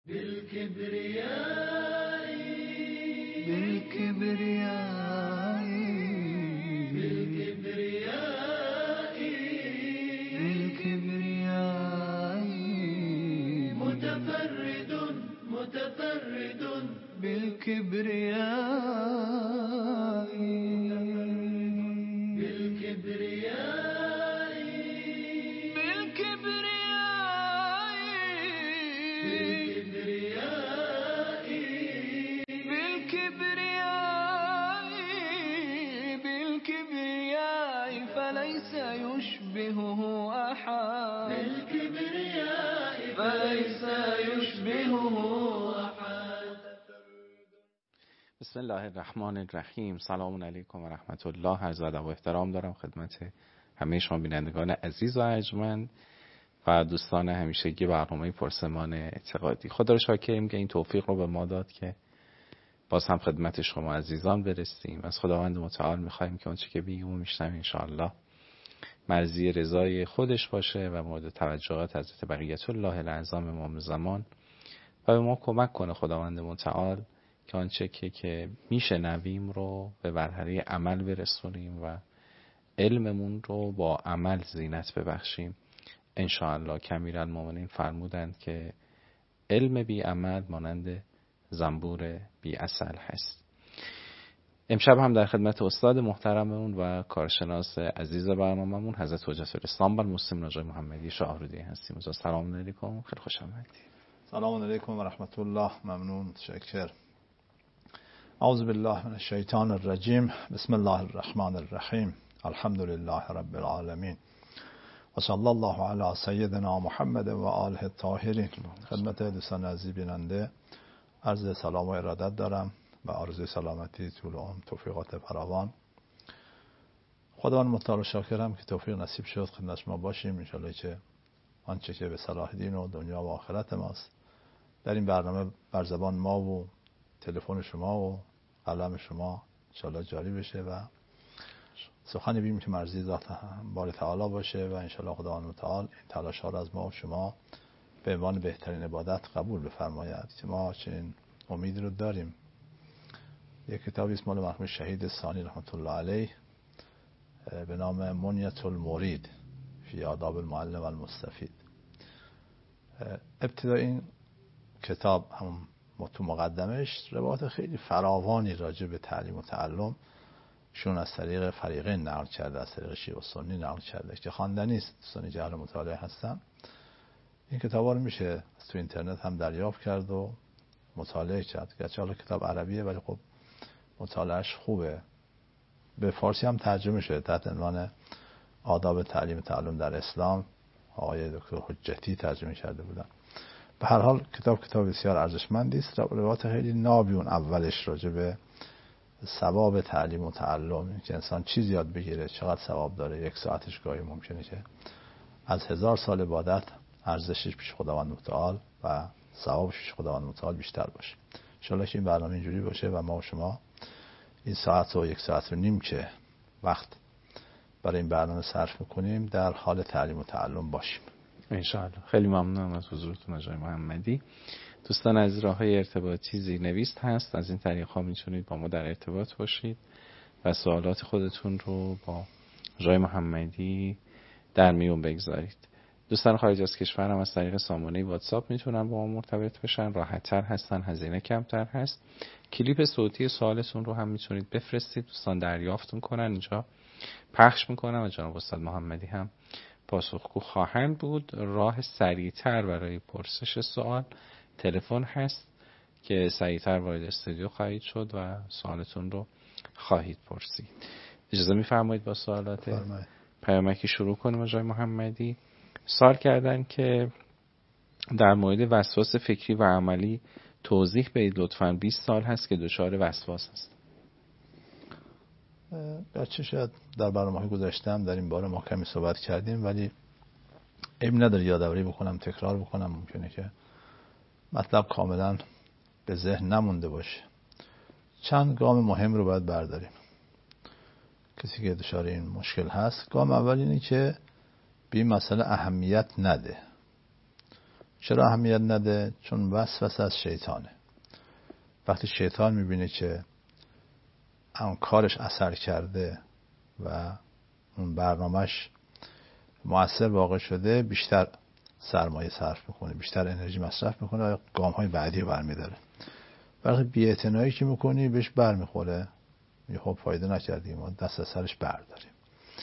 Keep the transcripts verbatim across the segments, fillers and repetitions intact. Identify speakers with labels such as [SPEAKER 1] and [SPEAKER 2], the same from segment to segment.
[SPEAKER 1] بالكبرياء بالكبرياء بالكبرياء بالكبرياء متفرد متفرد بالكبرياء بالكبرياء بالكبرياء بالكبرياء بالكبرياء فليس يشبهه أحد بالكبرياء فليس يشبهه أحد.
[SPEAKER 2] بسم الله الرحمن الرحیم. سلام علیکم و رحمت الله. عرض ادب و احترام دارم خدمت همه شما بینندگان عزیز و ارجمند و دوستان همیشگی برنامه پرسمان اعتقادی. خدا رو شاکریم که این توفیق رو به ما داد که باز هم خدمت شما عزیزان برسیم. از خداوند متعال می‌خوایم که اونچه که بگیم و میشنویم ان شاءالله مرضی رضای خودش باشه و مورد توجهات حضرت بقیت الله الاعظم امام زمان و به ما کمک کنه خداوند متعال که آنچه که که میشنویم رو به برحره عمل برسونیم و علممون رو با عمل زینت ببخشیم ان شاءالله. کمیرالمؤمنین فرمودند که علم بی عمل مانند زنبور بی عسل هست. امشب هم در خدمت استاد محترممون و کارشناس عزیز برنامه‌مون حضرت حجت الاسلام والمسلمین آقای محمدی شاهرودی هستیم. سلام علیکم، خیلی خوش آمدید.
[SPEAKER 3] سلام علیکم و رحمت الله. ممنون، تشکر. اعوذ بالله من الشیطان الرجیم. بسم الله الرحمن الرحیم. الحمد لله رب العالمین و صلی الله علی سیدنا محمد و آله الطاهرین. خدمت دوستان عزیز بیننده عرض سلام و ارادت دارم و آرزوی سلامتی، طول عمر، توفیقات فراوان. خداوند متعال شاکرم که توفیق نصیب شد خدمت شما باشیم. ان شاءالله که آنچه که به صلاح دین و دنیا و آخرت ماست در این برنامه بر زبان ما و تلفن شما و قلم شما ان شاءالله جاری بشه و سخنی بیم که مرضی ذات باری تعالی باشه و ان شاءالله خداوند متعال این تلاش ها را از ما و شما به عنوان بهترین عبادت قبول بفرماید که ما چنین امید رو داریم. یک کتابی اسم مرحوم شهید ثانی رحمت الله علیه به نام منیة المرید فی آداب المعلم المستفید. ابتدای این کتاب هم تو مقدمش روایت خیلی فراوانی راجع به تعلیم و تعلم شون از طریق فریقین نقل کرده، از طریق شیعه و سنی نقل کرده که خواندنی است. دوستان جهل مطالعه هستن این کتابا رو میشه از تو اینترنت هم دریافت کرد و مطالعه کرد. گرچه حالا کتاب عربیه ولی خب مطالعهش خوبه. به فارسی هم ترجمه شده تحت عنوان آداب تعلیم و تعلم در اسلام. آقای دکتر حجتی ترجمه کرده بودن. به هر حال کتاب کتاب بسیار ارزشمندی است. روایت خیلی نابی اون اولش راجع به ثواب تعلیم و تعلم که انسان چیز یاد بگیره چقدر ثواب داره. یک ساعتش گاهی ممکنه که از هزار سال عبادت ارزشش پیش خداوند متعال و ثوابش پیش خداوند متعال بیشتر باشه. ان شاءالله که این برنامه اینجوری باشه و ما و شما این ساعت و یک ساعت و نیم که وقت برای این برنامه صرف میکنیم در حال تعلیم و تعلم باشیم
[SPEAKER 2] ان شاءالله. خیلی ممنونم از حضورتون آقای محمدی. دوستان از راه‌های ارتباطی زیرنویس هست، از این طریق ها میتونید با ما در ارتباط باشید و سوالات خودتون رو با آقای محمدی در میون بگذارید. دوستان خارج از کشور هم از طریق سامانه واتساپ میتونن با ما مرتبط بشن، راحت‌تر هستن، هزینه کمتر هست. کلیپ صوتی سوالتون رو هم میتونید بفرستید، دوستان دریافت میکنن، اینجا پخش میکنن و جناب استاد محمدی هم پاسخگو خواهند بود. راه سریعتر برای پرسش سوال تلفن هست که سریعتر وارد استودیو خواهید شد و سوالتون رو خواهید پرسید. اجازه میفرمایید با سوالات پیامکی شروع کنیم. آقای محمدی سوال کردن که در مورد وسواس فکری و عملی توضیح بدید لطفاً. بیست سال هست که دچار وسواس هست.
[SPEAKER 3] گرچه شاید در برنامه‌های گذشته هم در این باره ما کمی صحبت کردیم ولی عیب نداره یادآوری بکنم، تکرار بکنم. ممکنه که مطلب کاملا به ذهن نمونده باشه. چند گام مهم رو باید برداریم. کسی که دچار این مشکل هست، گام اول اینه که به این مسئله اهمیت نده. چرا اهمیت نده؟ چون وسوسه از شیطانه. وقتی شیطان میبینه که اون کارش اثر کرده و اون برنامهش مؤثر واقع شده، بیشتر سرمایه صرف میکنه، بیشتر انرژی مصرف میکنه و گام های بعدی برمیداره. وقتی بی‌اعتنایی که میکنی بهش برمیخوره، میگه خب فایده نکردیم، ما دست از سرش برداریم.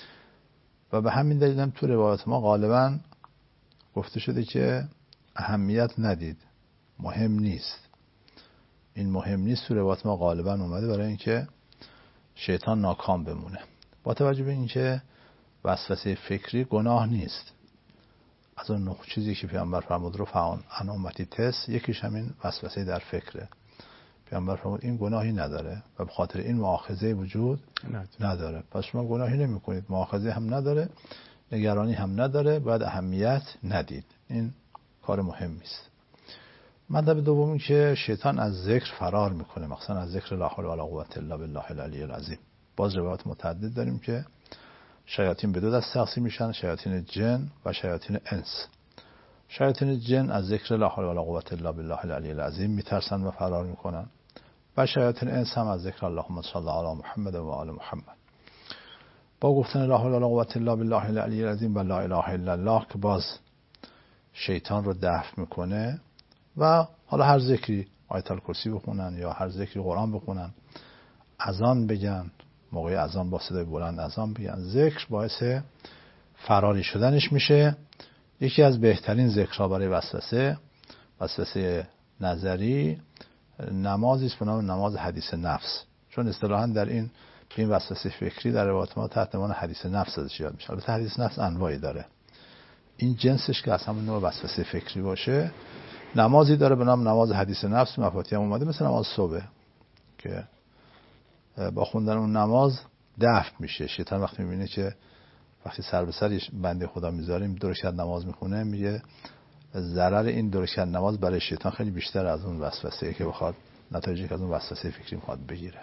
[SPEAKER 3] و به همین دلیل هم تو روایات ما غالبا گفته شده که اهمیت ندید، مهم نیست. این مهم نیست تو روایات ما غالبا اومده برای اینکه شیطان ناکام بمونه. با توجه به اینکه وسوسه فکری گناه نیست، از اون نه چیزی که پیامبر فرمود رو فعان ان امتی تس، یکیش همین وسوسه در فکره. پیامبر فرمود این گناهی نداره و به خاطر این مؤاخذه وجود نداره. پس شما گناهی نمی کنید، مؤاخذه هم نداره، نگرانی هم نداره، باید اهمیت ندید. این کار مهمی است. مطلب دومی که شیطان از ذکر فرار میکنه، مثلا از ذکر لا حول ولا قوة الا بالله العلی العظیم. باز روایات متعدد داریم که شیاطین به دو دسته تقسیم میشن، شیاطین جن و شیاطین انس. شیاطین جن از ذکر لا حول ولا قوة الا بالله العلی العظیم میترسن و فرار میکنن و شیاطین انس هم از ذکر اللهم صل علی محمد و آل محمد. با گفتن لا حول ولا قوة الا بالله العلی العظیم و لا اله الا الله که باز شیطان رو دفع میکنه و حالا هر ذکری، آیت الکرسی بخونن یا هر ذکری قرآن بخونن، اذان بگن، موقع اذان با صدای بلند اذان بگن، ذکر باعث فراری شدنش میشه. یکی از بهترین ذکرها برای وسوسه، وسوسه نظری، نمازی است به نام نماز حدیث نفس، چون اصطلاحاً در این این وسوسه فکری در روایات ما تحت عنوان حدیث نفس ازش یاد میشه. البته حدیث نفس انواعی داره، این جنسش که از همون نوع وسوسه فکری باشه، نمازی داره به نام نماز حدیث نفس. مفاتی هم اومده مثل نماز صبح که با خوندن اون نماز دفع میشه. شیطان وقتی میبینه که وقتی سر به سر بنده خدا میذاریم دو رکعت نماز میخونه، میگه ضرر این دو رکعت نماز برای شیطان خیلی بیشتر از اون وسوسه‌ای که بخواد نتایجی که از اون وسوسه فکری میخواد بگیره.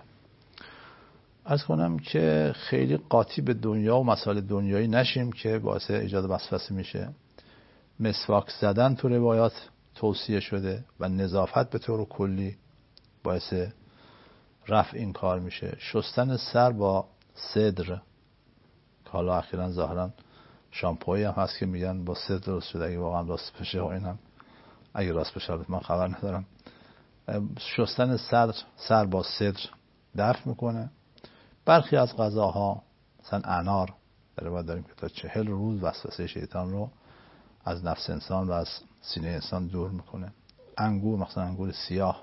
[SPEAKER 3] عرض کنم که خیلی قاطی به دنیا و مسائل دنیایی نشیم که باعث ایجاد وسوسه میشه. مسواک زدن تو روایات توصیه شده و نظافت به طور کلی باعث رفع این کار میشه. شستن سر با سدر که حالا اخیراً ظاهراً شامپویی هم هست که میگن با سدر درست شده، اگه واقعا راست بشه و اینم اگه راست بشه من خبر ندارم. شستن سر سر با سدر دفع میکنه. برخی از غذاها مثلا انار در روایت داریم که تا چهل روز وسوسه شیطان رو از نفس انسان و از سینه انسان دور میکنه. انگور، مثلا انگور سیاه،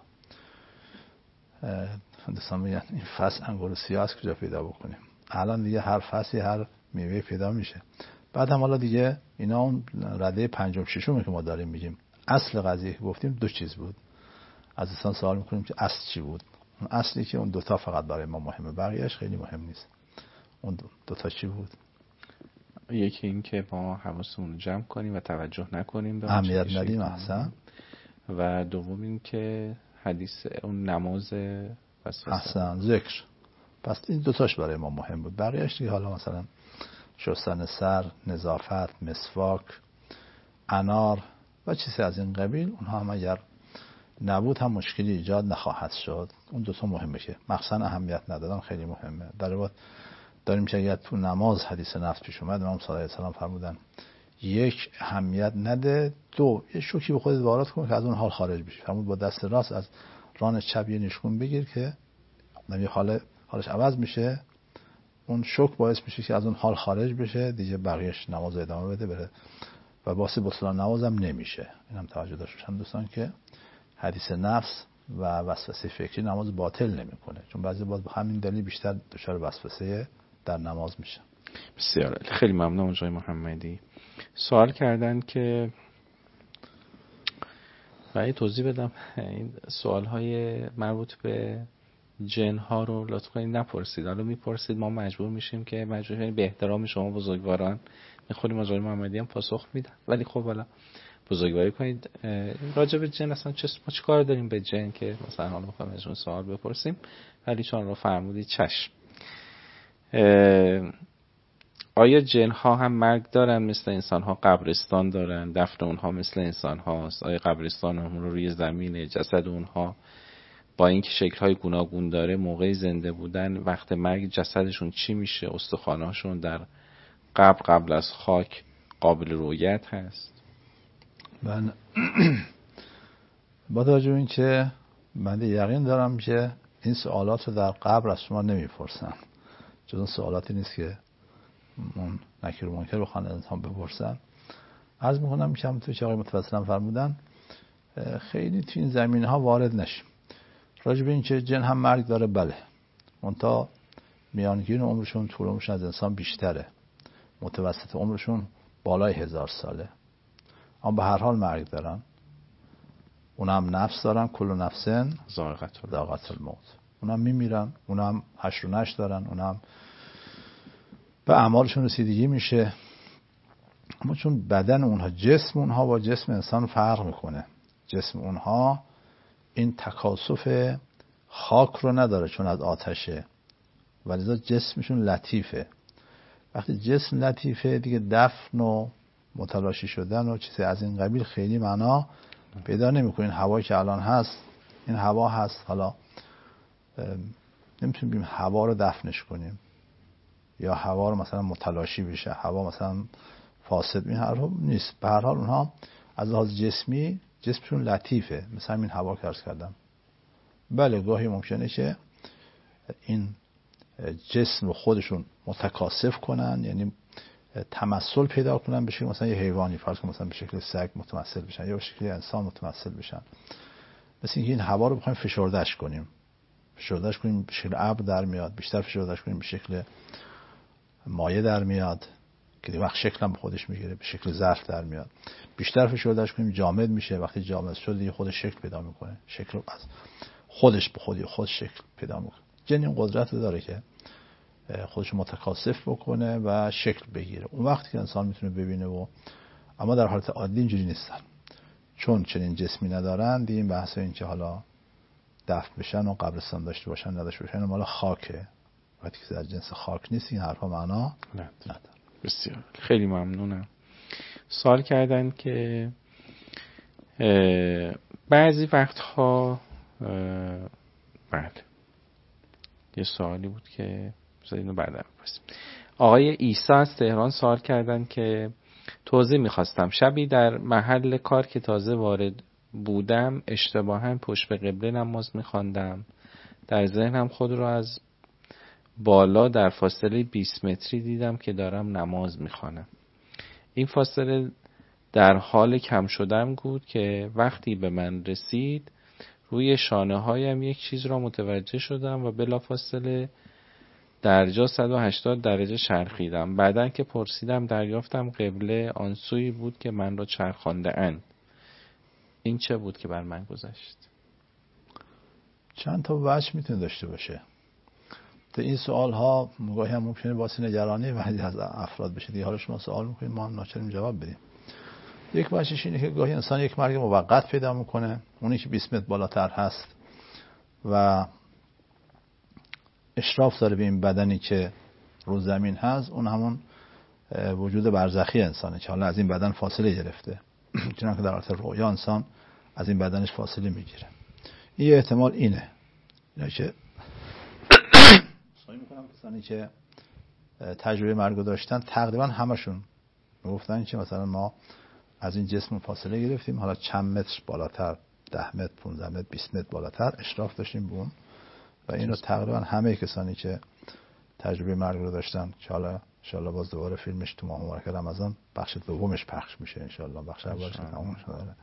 [SPEAKER 3] دوستان میگن این فصل انگور سیاه از کجا پیدا بکنیم؟ الان دیگه هر فصلی هر میوه پیدا میشه. بعد هم حالا دیگه اینا اون رده پنجم ششمی که ما داریم میگیم. اصل قضیه که گفتیم دو چیز بود. از انسان سوال میکنیم که اصل چی بود؟ اون اصلی که اون دوتا فقط برای ما مهمه، بقیهش خیلی مهم نیست. اون دوتا چی بود؟
[SPEAKER 2] یکی این که ما حواسمون رو جمع کنیم و توجه نکنیم به
[SPEAKER 3] اهمیت ندیم. احسن.
[SPEAKER 2] و دوم این که حدیث اون نماز وسوسه.
[SPEAKER 3] احسن. ذکر. پس این دوتاش برای ما مهم بود. بقیهش دیگه حالا مثلا شستن سر، نظافت، مسواک، انار و چیزی از این قبیل، اونها هم اگر نبود هم مشکلی ایجاد نخواهد شد. اون دوتا مهمه که مخصوصا اهمیت ندادن خیلی مهمه. در واقع داریم که اگر تو نماز حدیث نفس پیش اومد، امام صلی الله علیه و سلم فرمودن یک، اهمیت نده، دو، یه شوکی به خودت وارد کن که از اون حال خارج بشی. فرمود با دست راست از ران چپ یه نشکون بگیر که نمی حال حالش عوض میشه، اون شوک باعث میشه که از اون حال خارج بشه، دیگه بقیهش نماز ادامه بده بره و باعث بطلان نمازم نمیشه. اینم توجه داشته باشن دوستان که حدیث نفس و وسوسه فکری نماز باطل نمیکنه، چون بعضی باز به همین دلیل بیشتر دچار وسوسه در نماز میشه.
[SPEAKER 2] بسیار خیلی ممنون آقای محمدی. سوال کردن که برای توضیح بدم این سوال های مربوط به جن ها رو لطفا نپرسید. حالا میپرسید ما مجبور میشیم که مجبور به احترام شما بزرگواران میخوریم آقای محمدی هم پاسخ میدن، ولی خب حالا بزرگواری کنید. راجع به جن اصلا چه ما چه کار داریم به جن که مثلا حالا میخوایم ازشون سوال بپرسیم، ولی چون رو فرمودید چشم. آیا جن ها هم مرگ دارن مثل انسان ها، قبرستان دارن، دفن اونها مثل انسان هاست؟ آیا قبرستان هم رو روی زمینه، جسد اونها با اینکه شکل های گوناگون داره موقع زنده بودن وقت مرگ جسدشون چی میشه؟ استخواناشون در قبر قبل از خاک قابل رؤیت هست؟
[SPEAKER 3] من با توجه به این که من یقین دارم که این سوالات رو در قبر از شما نمیپرسن، جز اون سوالاتی نیست که اون نکیر و منکر بخوان انسان بپرسن. عرض میکنم که همونطور که آقای متوسلم فرمودن خیلی تو این زمینه ها وارد نشیم. راجع به این که جن هم مرگ داره، بله، منتها میانگین عمرشون، طول عمرشون از انسان بیشتره، متوسط عمرشون بالای هزار ساله، اما به هر حال مرگ دارن. اونم نفس دارن، کل نفسن ذائقة الموت، اونم میمیرن، اونم حشر و نشر دارن، اونم به اعمالشون رسیدگی میشه. اما چون بدن اونها، جسم اونها با جسم انسان فرق میکنه، جسم اونها این تکاثف خاک رو نداره چون از آتشه، ولی جسمشون لطیفه. وقتی جسم لطیفه دیگه دفن و متلاشی شدن و چیزی از این قبیل خیلی معنا پیدا نمیکنه. این هوایی که الان هست، این هوا هست، حالا نمیتونیم بیم هوا رو دفنش کنیم یا هوا رو مثلا متلاشی بشه، هوا مثلا فاسد، این هر نیست. به هر حال اونها از لحاظ جسمی جسمشون لطیفه، مثلا این هوا که عرض کردم. بله گاهی ممکنه که این جسم رو خودشون متکاثف کنن، یعنی تمثل پیدا کنن به شکل مثلا یه حیوانی، فرض کن مثلا به شکل سگ متمثل بشن یا به شکل انسان متمثل بشن. مثل اینکه این هوا رو بخوایم فشردهش کنیم، فشردهش کنیم به شکل ابر در میاد، بیشتر فشردهش کنیم به شکل مایع در میاد که وقت شکل هم به خودش میگیره، به شکل ظرف در میاد. بیشتر فشردهش کنیم جامد میشه، وقتی جامد شد دیگه خودش شکل پیدا میکنه، شکل از خودش به خودی خود شکل پیدا میکنه. جن این قدرت رو داره که خودش متکاثف بکنه و شکل بگیره. اون وقتی که انسان میتونه ببینه و اما در حالت عادی اینجوری نیستن، چون چنین جسمی ندارن. دیگه این بحث این که حالا دفن بشن و قبرستان داشته باشن نداشته باشن مال خاکه، وقتی که در جنس خاک نیست این حرفا معنا نداره.
[SPEAKER 2] بسیار خیلی ممنونم. سوال کردن که بعضی وقتها بله یه سوالی بود که اینو بعدا بپرسیم. آقای عیسی از تهران سوال کردن که توضیح میخواستم. شبی در محل کار که تازه وارد بودم اشتباها پشت به قبله نماز میخواندم. در ذهنم خود رو از بالا در فاصله بیست متری دیدم که دارم نماز میخوانم. این فاصله در حال کم شدن بود که وقتی به من رسید روی شانه هایم یک چیز را متوجه شدم و بلافاصله در جا صد و هشتاد درجه چرخیدم. بعدن که پرسیدم دریافتم قبله آن سوی بود که من را چرخانده اند. این چه بود که بر من گذشت؟
[SPEAKER 3] چند تا وجه میتونه داشته باشه. تو این سوال ها گاهی هم ممکنه باعث نگرانی بعضی از افراد بشه. دیگه حالا شما سوال میکنید ما هم ناچاریم جواب بدیم. یک وجهش اینه که گاهی انسان یک مرگ موقت پیدا میکنه، اونی که بیست متر بالاتر هست و اشراف داره به این بدنی که رو زمین هست. اون همون وجود برزخی انسانه که حالا از این بدن فاصله گرفته، چون که در حالت رویا انسان از این بدنش فاصله میگیره. این احتمال اینه. اینه که سعی میکنم کسانی که تجربه مرگ داشتن تقریبا همشون میگفتن که مثلا ما از این جسم فاصله گرفتیم، حالا چند متر بالاتر، ده متر، پانزده متر، بیست متر بالاتر اشراف داشتیم به اون. و اینو تقریبا همه کسانی که تجربه مرگ رو داشتن که حالا انشالله باز دوباره فیلمش تو ماه مبارک رمضان بخش دومش پخش میشه انشالله، بخش اولش تموم شده،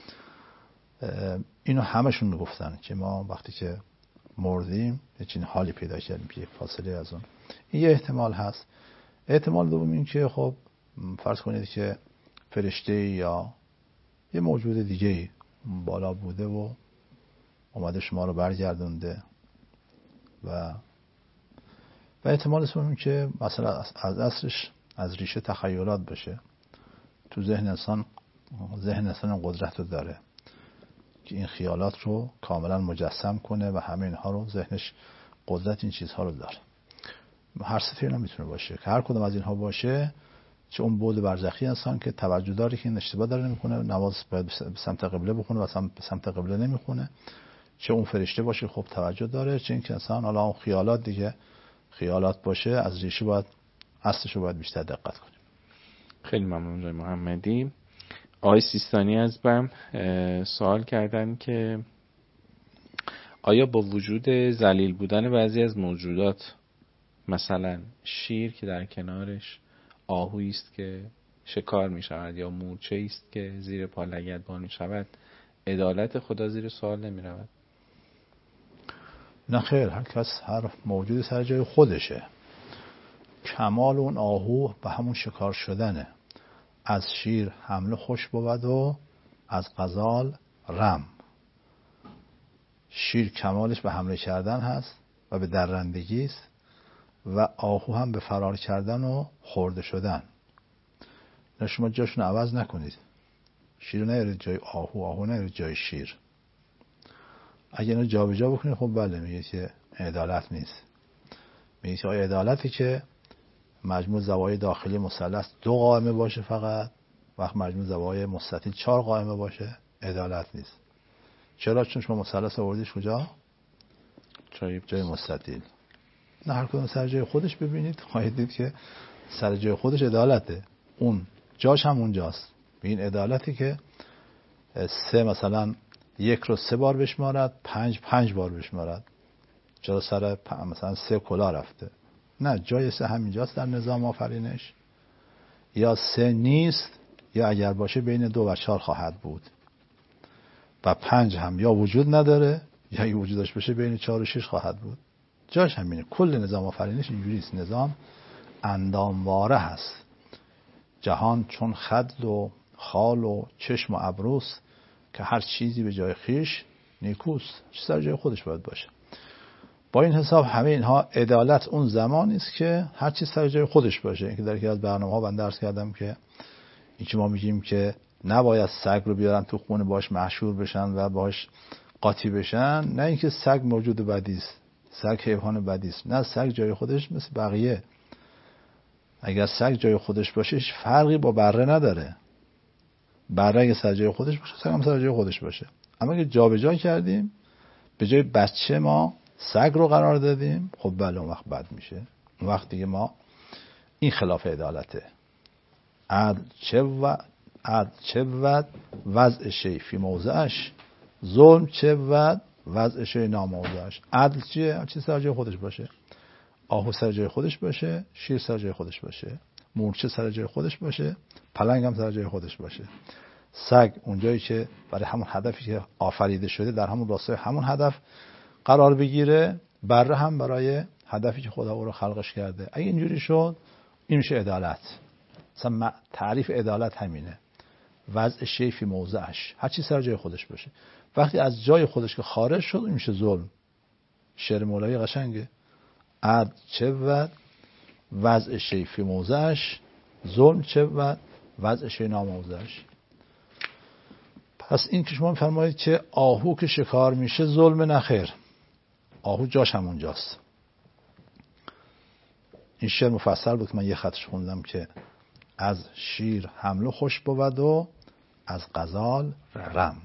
[SPEAKER 3] اینو همشون میگفتن که ما وقتی که مردیم یه چنین حالی پیدا کردیم که فاصله از اون. این یه احتمال هست. احتمال دوم این که خب فرض کنید که فرشته یا یه موجود دیگه بالا بوده و اومده شما رو برگردونده و و احتمال سوم که مثلا از اصلش از ریشه تخیلات باشه. تو ذهن انسان ذهن انسان قدرت رو داره که این خیالات رو کاملا مجسم کنه و همه اینها رو ذهنش قدرت این چیزها رو داره. هر سه اینا میتونه باشه که هر کدوم از اینها باشه، چه اون بود برزخی انسان که توجه داره که این اشتباه داره نمیکنه، نماز باید به سمت قبله بخونه و به سمت قبله نمیخونه، چه اون فرشته باشه خب توجه داره، چه این که انسان حالا اون خیالات دیگه خیالات باشه، از ریشه باید اصلش رو باید بیشتر دقت کنیم.
[SPEAKER 2] خیلی ممنون جای محمدی. آقای سیستانی از بم سوال کردن که آیا با وجود ذلیل بودن بعضی از موجودات، مثلا شیر که در کنارش آهویی است که شکار می شود یا مورچه است که زیر پا لگدبان می شود، عدالت خدا زیر سوال نمی رود؟
[SPEAKER 3] نه خیر، هر کس هر موجود سر جای خودشه. کمال اون آهو به همون شکار شدنه. از شیر حمله خوش بود و از غزال رم. شیر کمالش به حمله کردن هست و به درندگی است و آهو هم به فرار کردن و خورده شدن. نه شما جاشون عوض نکنید، شیر نیارید جای آهو، آهو نیارید جای شیر. اگه اینو جا به جا بکنید خب بله میگه که عدالت نیست. میگه که عدالتی که مجموع زوایای داخلی مثلث دو قائمه باشه فقط، وقت مجموع زوایای مستطیل چهار قائمه باشه عدالت نیست. چرا؟ چون شما مثلث آوردیش کجا؟ جای جای مستطیل. نه هر کدوم سر جای خودش ببینید خواهید دید که سر جای خودش عدالته، اون جاش هم اونجاست. این عدالتی که سه مثلا یک رو سه بار بشمارد، پنج پنج بار بشمارد، چرا سر مثلا سه کلا رفته؟ نه، جای سه همینجاست در نظام آفرینش. یا سه نیست یا اگر باشه بین دو و چهار خواهد بود و پنج هم یا وجود نداره یا اگه وجودش بشه بین چهار و شش خواهد بود. جاش همینه. کل نظام آفرینش اینجوریست، نظام اندامواره هست. جهان چون خد و خال و چشم و ابروست که هر چیزی به جای خیش نیکوست. چه سر جای خودش باید باشه. با این حساب همه اینها عدالت اون زمانی است که هر چیز سر جای خودش باشه. اینکه در یکی از برنامه‌ها من درس کردم که این که ما میگیم که نباید سگ رو بیارن تو خونه باش محشور بشن و باش قاطی بشن، نه اینکه سگ موجود بدی است، سگ حیوان بدی است، نه، سگ جای خودش مثل بقیه. اگر سگ جای خودش باشه هیچ فرقی با بره نداره. بره اگه سر جای خودش باشه سگ هم سر جای خودش باشه. اما اگه جابجا کردیم، به جای بچه ما سگ رو قرار دادیم، خب بله اون وقت بد میشه. اون وقت دیگه ما این خلاف عدالته. عدل چه و عدل چه ود وضع شی فی موضعش، ظلم چه ود وضع شی ناموضعش. عدل چیه؟ چیز سر جای خودش باشه. آهو سر جای خودش باشه، شیر سر جای خودش باشه، مورچه سر جای خودش باشه، پلنگ هم سر جای خودش باشه. سگ اونجایی که برای همون هدفی که آفریده شده در همون راستای همون هدف قرار بگیره، بره هم برای هدفی که خدا او رو خلقش کرده. اگه اینجوری شد این میشه عدالت. مثلا تعریف عدالت همینه، وضع شی فی موضعش، هر چی سر جای خودش باشه. وقتی از جای خودش که خارج شد این میشه ظلم. شعر مولوی قشنگه، عدل چه ود وضع شی فی موضعش، ظلم چه ود وضع شی ناموضعش. پس این که شما میفرمایید که آهو که شکار میشه ظلم، نخیر، آهو جاش هم اونجاست. این شعر مفصل بود که من یه خطش خوندم که از شیر حمله خوش بود و از غزال رم.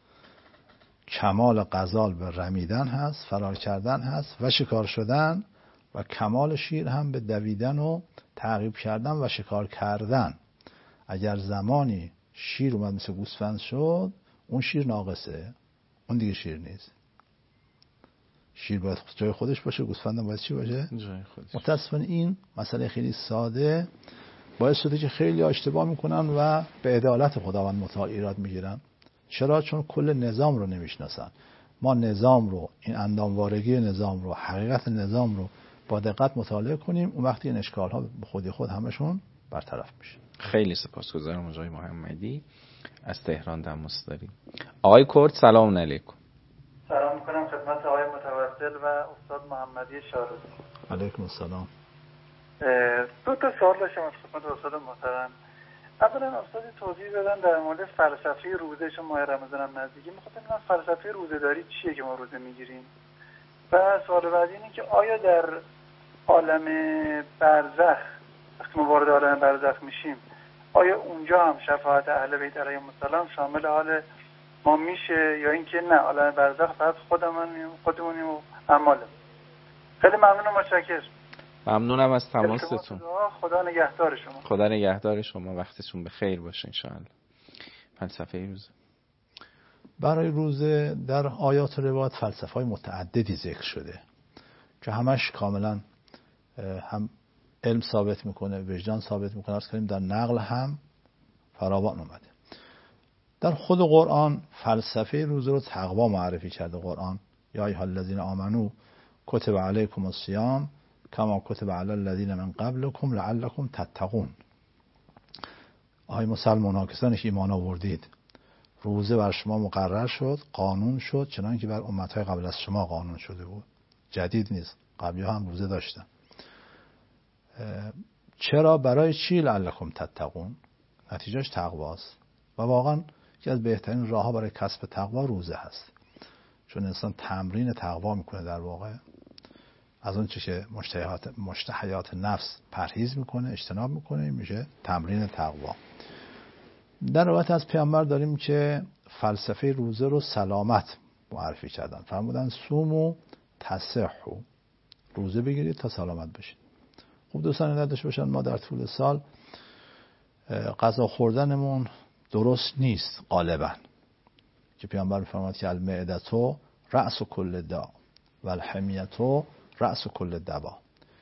[SPEAKER 3] کمال غزال به رمیدن هست، فرار کردن هست و شکار شدن، و کمال شیر هم به دویدن و تعقیب کردن و شکار کردن. اگر زمانی شیر اومد مثل گوسفند شد، اون شیر ناقصه، اون دیگه شیر نیست. شیر باید جای خودش باشه، گوسفند باید چی باشه؟
[SPEAKER 2] جای خودش.
[SPEAKER 3] متاسفانه این مسئله خیلی ساده باعث شده که خیلی اشتباه میکنن و به عدالت خداوند متعال ایراد میگیرن. چرا؟ چون کل نظام رو نمیشناسن. ما نظام رو، این انداموارگی نظام رو، حقیقت نظام رو با دقت مطالعه کنیم، اون وقتی این اشکال ها به خودی خود همشون برطرف میشه.
[SPEAKER 2] خیلی سپاسگزارم آقای محمدی از تهران دموس داریم. آقای کرد سلام علیکم.
[SPEAKER 4] سلام میکنم خدمت آقای متوسل و استاد محمدی شارودی.
[SPEAKER 3] علیکم السلام.
[SPEAKER 4] دو تا سوال داشتم از خدمت استاد محترم. اولا استاد توضیح بدن در مورد فلسفه روزه، چون ماه رمضان هم نزدیکه، می‌خواستم ببینم فلسفه روزه‌داری چیه که ما روزه میگیریم. و سوال بعدی اینه که آیا در عالم برزخ، وقتی ما وارد عالم برزخ میشیم، آیا اونجا هم شفاعت اهل بیت علیهم السلام شامل حال ما میشه یا اینکه نه عالم برزخ فقط خودمونیم خودمونیم و اعمالمون؟ خیلی ممنون و متشکرم.
[SPEAKER 2] ممنونم از تماستون.
[SPEAKER 4] خدا نگهدار شما.
[SPEAKER 2] خدا نگهدار شما، وقتتون به خیر باشه ان شاء الله. فلسفه روزه.
[SPEAKER 3] برای روزه در آیات و روایات فلسفه‌های متعددی ذکر شده که همش کاملا هم علم ثابت میکنه، وجدان ثابت میکنه، عرض کنیم در نقل هم فراوان اومده. در خود قرآن فلسفه روزه رو تقوا معرفی کرده قرآن. یا ایها الذین آمنو کتب علیکم الصیام کما کتب علی الذین من قبلکم لعلکم تتقون. آهای مسلمانان، کسانی که ایمان آوردید، روزه بر شما مقرر شد، قانون شد، چنانکه بر امتهای قبل از شما قانون شده بود. جدید نیست، قبلی ها هم روزه داشتن. چرا؟ برای چی؟ لعلکم تتقون. نتیجهش تقواست و واقعا یکی از بهترین راه ها برای کسب تقوا روزه هست، چون انسان تمرین تقوا میکنه، در واقع از اون چیزی که مشتهیات مشتهیات نفس پرهیز میکنه، اجتناب میکنه، میشه تمرین تقوا. در روایت از پیامبر داریم که فلسفه روزه رو سلامت معرفی کردن. فرمودن صوموا تصحوا، روزه بگیرید تا سلامت بشید. خوب دوستان نداشته باشن ما در طول سال غذا خوردنمون درست نیست غالبا، که پیامبر فرمود که المعدة رأس کل داء و الحمیة رأس کل دوا.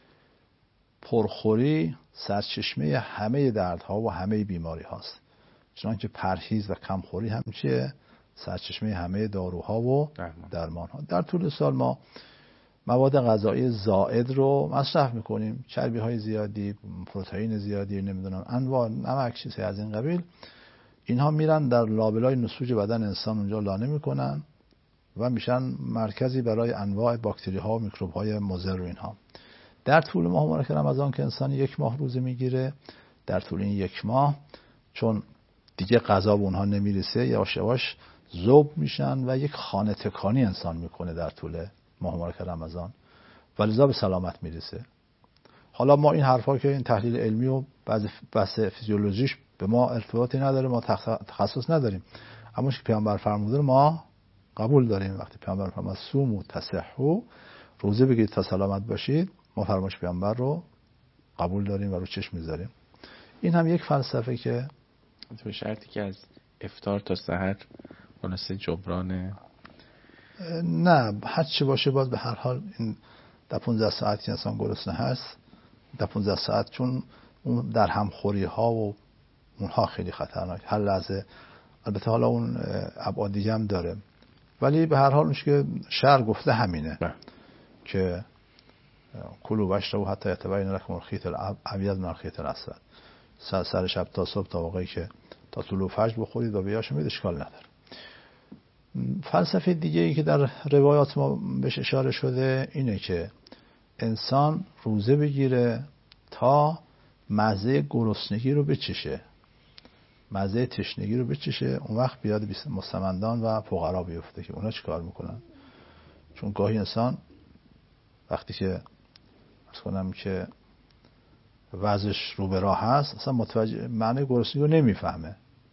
[SPEAKER 3] پرخوری سرچشمه همه دردها و همه بیماری هاست، چنانکه پرهیز و کمخوری هم چیه؟ سرچشمه همه داروها و درمان ها. در طول سال ما مواد غذایی زائد رو مصرف میکنیم، چربی های زیادی، پروتئین زیادی، نمیدونم انواع نمک، چیزهای از این قبیل. اینها میرن در لابلای نسوج بدن انسان، اونجا لانه میکنن و میشن مرکزی برای انواع باکتری ها و میکروب های مضر اینها. در طول ماه مبارک رمضان که انسان یک ماه روزه میگیره، در طول این یک ماه چون دیگه غذا به اونها نمیرسه، یواش یواش ذوب میشن و یک خانه تکانی انسان میکنه در طول ماه مبارک رمضان و لذا به سلامت میرسه. حالا ما این حرفا که این تحلیل علمی و بعض بحث فیزیولوژیش به ما ارتباطی نداره، ما تخصص نداریم، اما که پیامبر فرموده ما قبول داریم. وقتی پیامبر فرمود صوموا تصحوا، روزه بگیرید تا سلامت باشید، ما فرمایش پیامبر رو قبول داریم و رو چشم میذاریم. این هم یک فلسفه که
[SPEAKER 2] به شرطی که از افطار تا سحر خلاصه جبران،
[SPEAKER 3] نه هر چی باشه باز به هر حال این در پانزده ساعت که انسان گرسنه هست، در پانزده ساعت چون اون در همخوری ها و اونها خیلی خطرناک هر لحظه. البته حالا اون ابعاد دیگه هم داره، ولی به هر حال میشه که شرع گفته همینه نه. که کلوا واشربوا حتی یتبین لکم الخیط الابیض من الخیط الاسود، سر سر شب تا صبح تا موقعی که تا طلوع فجر بخورید و بیاشمید، اشکال نداره. فلسفه دیگه ای که در روایات ما بهش اشاره شده اینه که انسان روزه بگیره تا مزه گرسنگی رو بچشه، مزه تشنگی رو بچشه، اون وقت بیاد مستمندان و فقرا بیفته که اونا چیکار میکنن. چون گاهی انسان وقتی که عرض کنم که وضعش رو به راه هست، اصلا متوجه معنی گرسنگی رو نمیفهمه.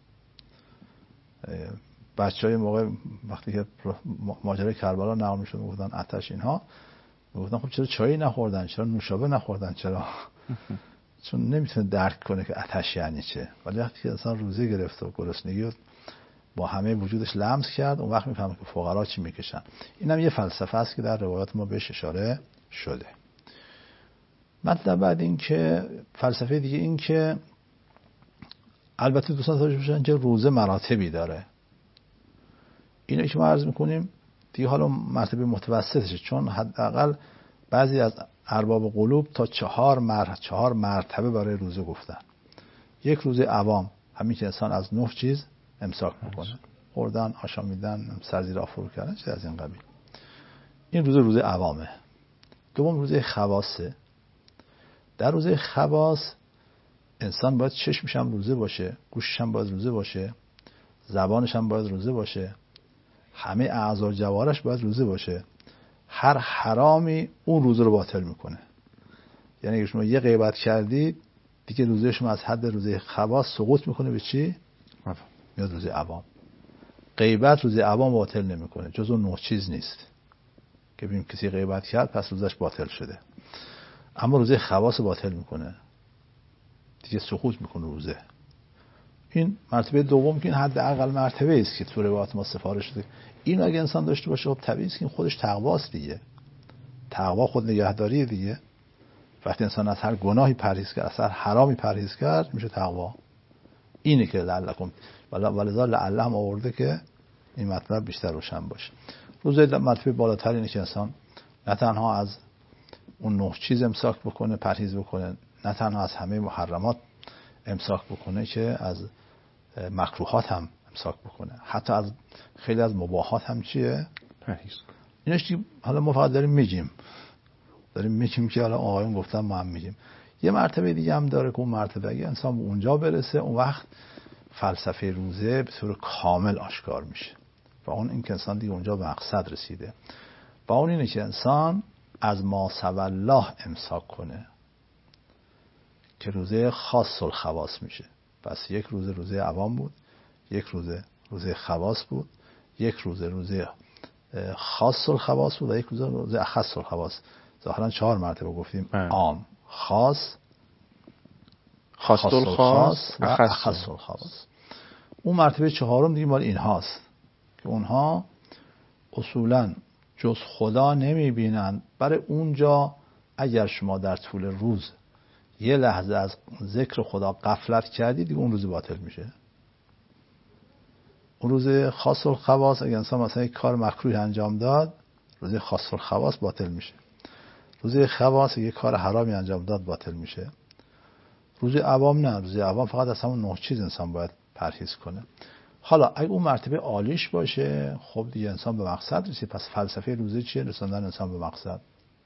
[SPEAKER 3] بچهای موقع وقتی که ماجرای کربلا نقل میشد میگفتن آتش، اینها میگفتن خب چرا چایی نخوردن، چرا نوشابه نخوردن، چرا؟ چون نمیتونه درک کنه که آتش یعنی چه. ولی وقتی که انسان روزه گرفت و گرسنگی رو با همه وجودش لمس کرد، اون وقت میفهمه که فقرا چی میکشن. اینم یه فلسفه است که در روایات ما بهش اشاره شده. مطلب بعد این که فلسفه دیگه این که البته دوستان توجه باشن که روزه مراتبی داره. اینو که ما عرض میکنیم دیگه حالا مرتبه متوسطشه، چون حداقل بعضی از ارباب قلوب تا چهار مر... چهار مرتبه برای روزه گفتن. یک روزه عوام، همین که انسان از نه چیز امساک میکنه، خوردن، آشامیدن، سرزیرا فرو کردن، چیز از این قبیل. این روزه روزه عوامه. دوم روزه خواصه. در روزه خواص انسان باید چشمش هم روزه باشه، گوشش هم باید روزه باشه، زبانش هم باید روزه باشه، همه اعضا جوارش باید روزه باشه. هر حرامی اون روزه رو باطل میکنه. یعنی اگه شما یه غیبت کردید دیگه روزه شما از حد روزه خواص سقوط میکنه به چی؟ میاد روزه عوام. غیبت روزه عوام باطل نمیکنه، جز اون نه چیز نیست که ببینیم کسی غیبت کرد پس روزش باطل شده، اما روزه خواص باطل میکنه، دیگه سقوط میکنه روزه. این مرتبه دوم که این حد اقل مرتبه است که تو روایات ما سفارش شده. این اگه انسان داشته باشه خب طبیعیه که خودش تقواست دیگه. تقوا خود نگهداری دیگه. وقتی انسان از هر گناهی پرهیز کرد، از هر حرامی پرهیز کرد، میشه تقوا. اینه که لعلکم ولذا لعل هم آورده که این مطلب بیشتر روشن باشه. روزه مرتبه بالاتر اینه که انسان نه تنها از اون نه چیز امساک بکنه، پرهیز بکنه، نه تنها از همه محرمات امساک بکنه که از مکروهات هم امساک بکنه، حتی از خیلی از مباحات هم چیه؟
[SPEAKER 2] پرهیز کنه.
[SPEAKER 3] اینش دیگه حالا ما فقط داریم میگیم داریم میگیم که حالا آقایون گفتن ما هم میگیم. یه مرتبه دیگه هم داره که اون مرتبه اگه انسان به اونجا برسه اون وقت فلسفه روزه به طور کامل آشکار میشه و اون این که انسان دیگه اونجا به مقصد رسیده و اون اینه که انسان از ما سوى الله امساک کنه که روزه خاص الخواص میشه. پس یک روزه روزه عوام بود، یک روزه روزه خواص بود، یک روزه روزه خاص الخواص بود و یک روزه روزه اخص الخواص. ظاهرا چهار مرتبه گفتیم عام، خاص،
[SPEAKER 2] خاص الخاص
[SPEAKER 3] و اخص الخواص. اون مرتبه چهارم دیگه مال این هاست که اونها اصولا جز خدا نمیبینن. برای اونجا اگر شما در طول روز یه لحظه از ذکر خدا غفلت کردید دیگه اون روز باطل میشه. اون روز خاص الخواص اگر انسان مثلا یک کار مکروه انجام داد، روز خاص الخواص باطل میشه. روز خواص یک کار حرامی انجام داد باطل میشه. روز عوام نه، روز عوام فقط از همون نه چیز انسان باید پرهیز کنه. حالا اگه اون مرتبه عالیش باشه خب دیگه انسان به مقصد رسید. پس فلسفه روزه چیه؟ رساندن انسان به مقصد.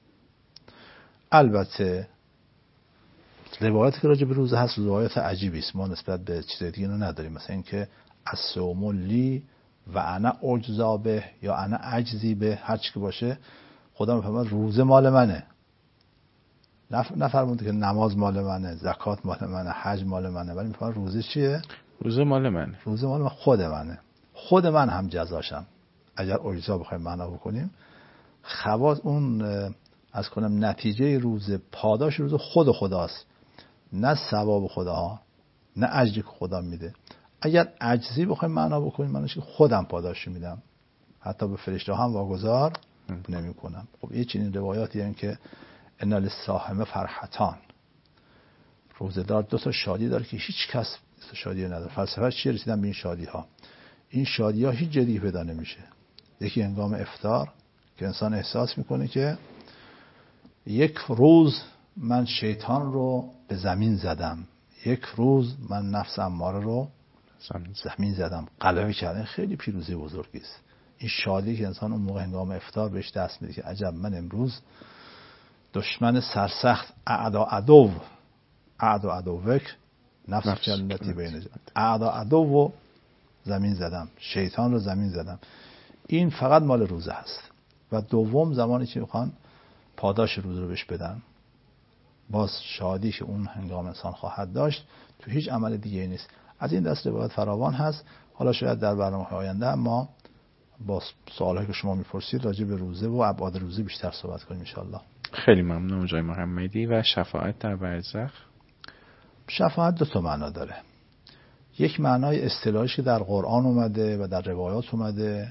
[SPEAKER 3] البته روایتی که راجع به روزه هست روایت عجیبی است، ما نسبت به چیز دیگه نداریم، مثلا اینکه الصوم لی و انا اجزا به یا انا اجزی به، هر چی که باشه خدا میفهمد روزه مال منه. نفرموده که نماز مال منه، زکات مال منه، حج مال منه، ولی میفهمد روزه چیه؟
[SPEAKER 2] روزه مال منه.
[SPEAKER 3] روزه مال من، خود منه. خود من هم جزاشم. اگر اجزا بخوایم معنا بکنیم، خواص اون از کنم نتیجه روزه، پاداش روزه خود خداست، نه ثواب خدا، نه اجری که خدا میده. اگر عجزی بخوایم معنا بکنیم معنیش که خودم پاداش میدم، حتی به فرشته هم واگذار نمی کنم. خب یه چنین روایاتی هست که ان للصائم فرحتان، روزه‌دار دو تا شادی داره که هیچ کس شادی نداره. فلسفه چیه؟ رسیدن به این شادی ها. این شادی ها هیچ جدی پیدا نمیشه. یکی هنگام افطار که انسان احساس میکنه که یک روز من شیطان رو به زمین زدم، یک روز من نفس اماره رو زمین زدم، غلبه کردم. خیلی پیروزی بزرگی است این شادی که انسان اون موقع هنگام افطار بهش دست میده که عجب من امروز دشمن سرسخت اعدا عدو اعدا عدوک نفس جلتی بین اعدا عدو و زمین زدم، شیطان رو زمین زدم. این فقط مال روزه هست. و دوم زمانی که میخوان پاداش روزه رو بهش بدن، باز شادی که اون هنگام انسان خواهد داشت تو هیچ عمل دیگه نیست. از این دست روایت فراوان هست. حالا شاید در برنامه آینده ما با سوالایی که شما میپرسید راجع به روزه و ابعاد روزه بیشتر صحبت کنیم ان شاء الله.
[SPEAKER 2] خیلی ممنون جای محمدی. و شفاعت در برزخ؟
[SPEAKER 3] شفاعت دو تا معنا داره. یک معنای اصطلاحی که در قرآن اومده و در روایات اومده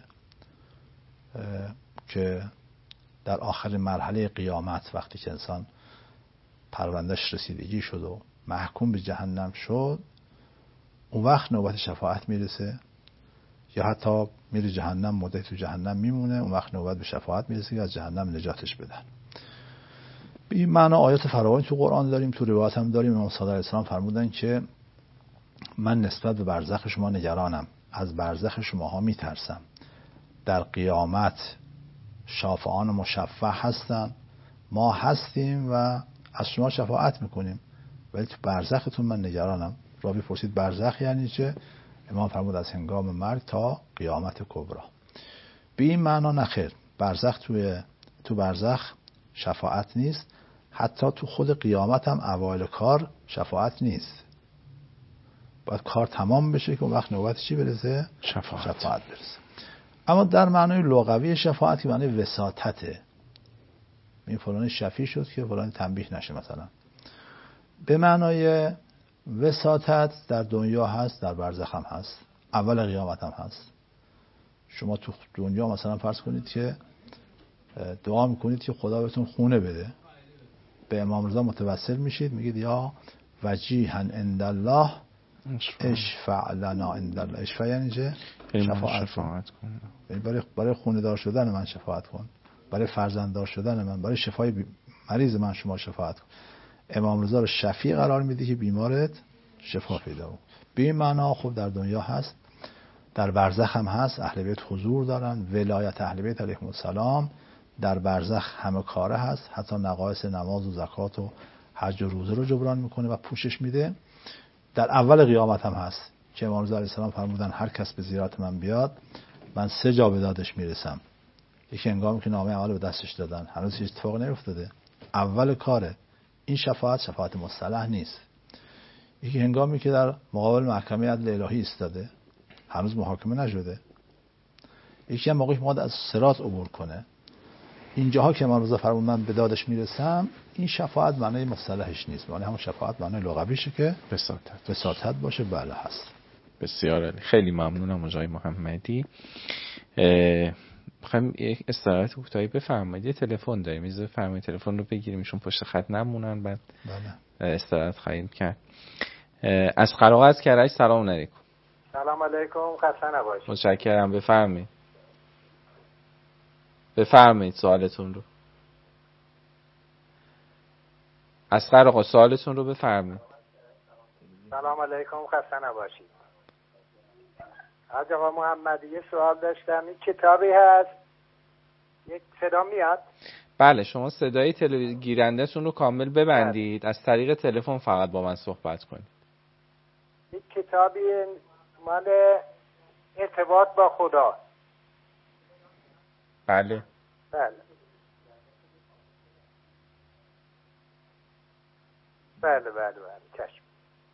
[SPEAKER 3] که در آخر مرحله قیامت وقتی که انسان پروندهش رسیدگی شد و محکوم به جهنم شد، اون وقت نوبت شفاعت میرسه، یا حتی میره جهنم، مدت تو جهنم میمونه، اون وقت نوبت به شفاعت میرسه که از جهنم نجاتش بدن. به این معنا آیات فراوانی تو قرآن داریم، تو روایات هم داریم. امام صادق علیه السلام فرمودن که من نسبت به برزخ شما نگرانم، از برزخ شماها میترسم. در قیامت شافعان مشفع هستن، ما هستیم و از شما شفاعت میکنیم، ولی تو برزختون من نگرانم. راوی پرسید برزخ یعنی چه؟ امام فرمود از هنگام مرگ تا قیامت کبرا. به این معنا نخیر، برزخ توی تو برزخ شفاعت نیست. حتی تو خود قیامت هم اوایل کار شفاعت نیست، باید کار تمام بشه که اون وقت نوبت چی برسه؟
[SPEAKER 2] شفاعت.
[SPEAKER 3] شفاعت برسه. اما در معنای لغوی شفاعت که معنای وساطته، این فلان شفیع شد که فلان تنبیه نشه مثلا. به معنای وساطت در دنیا هست، در برزخ هم هست، اول قیامت هم هست. شما تو دنیا مثلا فرض کنید که دعا میکنید که خدا بهتون خونه بده، به امام رضا متوسل میشید، میگید یا وجیها عند الله اشفع لنا عند الله. اشفع یعنی چه؟ شفاعت کن. یعنی برای برای خونه دار شدن من شفاعت کن، برای فرزنددار شدن من، برای شفای مریض من شما شفاعت کن. امام رضا رو شفیع قرار میدی که بیمارت شفا پیدا کنه. به این معنا خب در دنیا هست، در برزخ هم هست، اهل بیت حضور دارن، ولایت اهل بیت علیهم السلام در برزخ همه کاره هست، حتی نقایص نماز و زکات و حج و روزه رو جبران میکنه و پوشش میده. در اول قیامت هم هست که امام رضا علیه السلام فرمودن هر کس به زیارت من بیاد من سه جا به دادش میرسم. یکی هنگامی که نامه عمل به دستش دادن، هنوز هیچ اتفاقی نیفتاده، اول کاره. این شفاعت شفاعت مصطلح نیست. یکی هنگامی که در مقابل محکمه عدل الهی ایستاده، هنوز محاکمه نشده. یکی هم موقعی که میخواد از صراط عبور کنه. اینجاها که امام رضا فرمود من به دادش میرسم، این شفاعت معنی مصطلحش نیست، معنی همون شفاعت معنی لغویشه که
[SPEAKER 2] وساطت
[SPEAKER 3] وساطت باشه. بله هست.
[SPEAKER 2] بسیار عالی، خیلی ممنونم آقای محمدی. میخوایم یک استراحت کوتاهی بفرمایید، یه تلفن داریم، میز بفرمایید تلفن رو بگیریم، ایشون پشت خط نمونن، بعد
[SPEAKER 3] بله
[SPEAKER 2] استراحت خواهیم کرد. از قراغت کرج سلام علیکم.
[SPEAKER 5] سلام علیکم، خسته نباشید.
[SPEAKER 2] متشکرم، بفرمایید بفرمایید سوالتون رو. اصغر آقا سوالتون رو بفرمایید.
[SPEAKER 5] سلام علیکم، خسته نباشید. حاج آقا محمدی یه سوال داشتم، این کتابی هست، یک صدا میاد؟
[SPEAKER 2] بله، شما صدای تل... گیرنده‌تون رو کامل ببندید، از طریق تلفن فقط با من صحبت کنید.
[SPEAKER 5] یک کتابی مال ارتباط با خدا.
[SPEAKER 2] بله
[SPEAKER 5] بله بله بله بله چشم.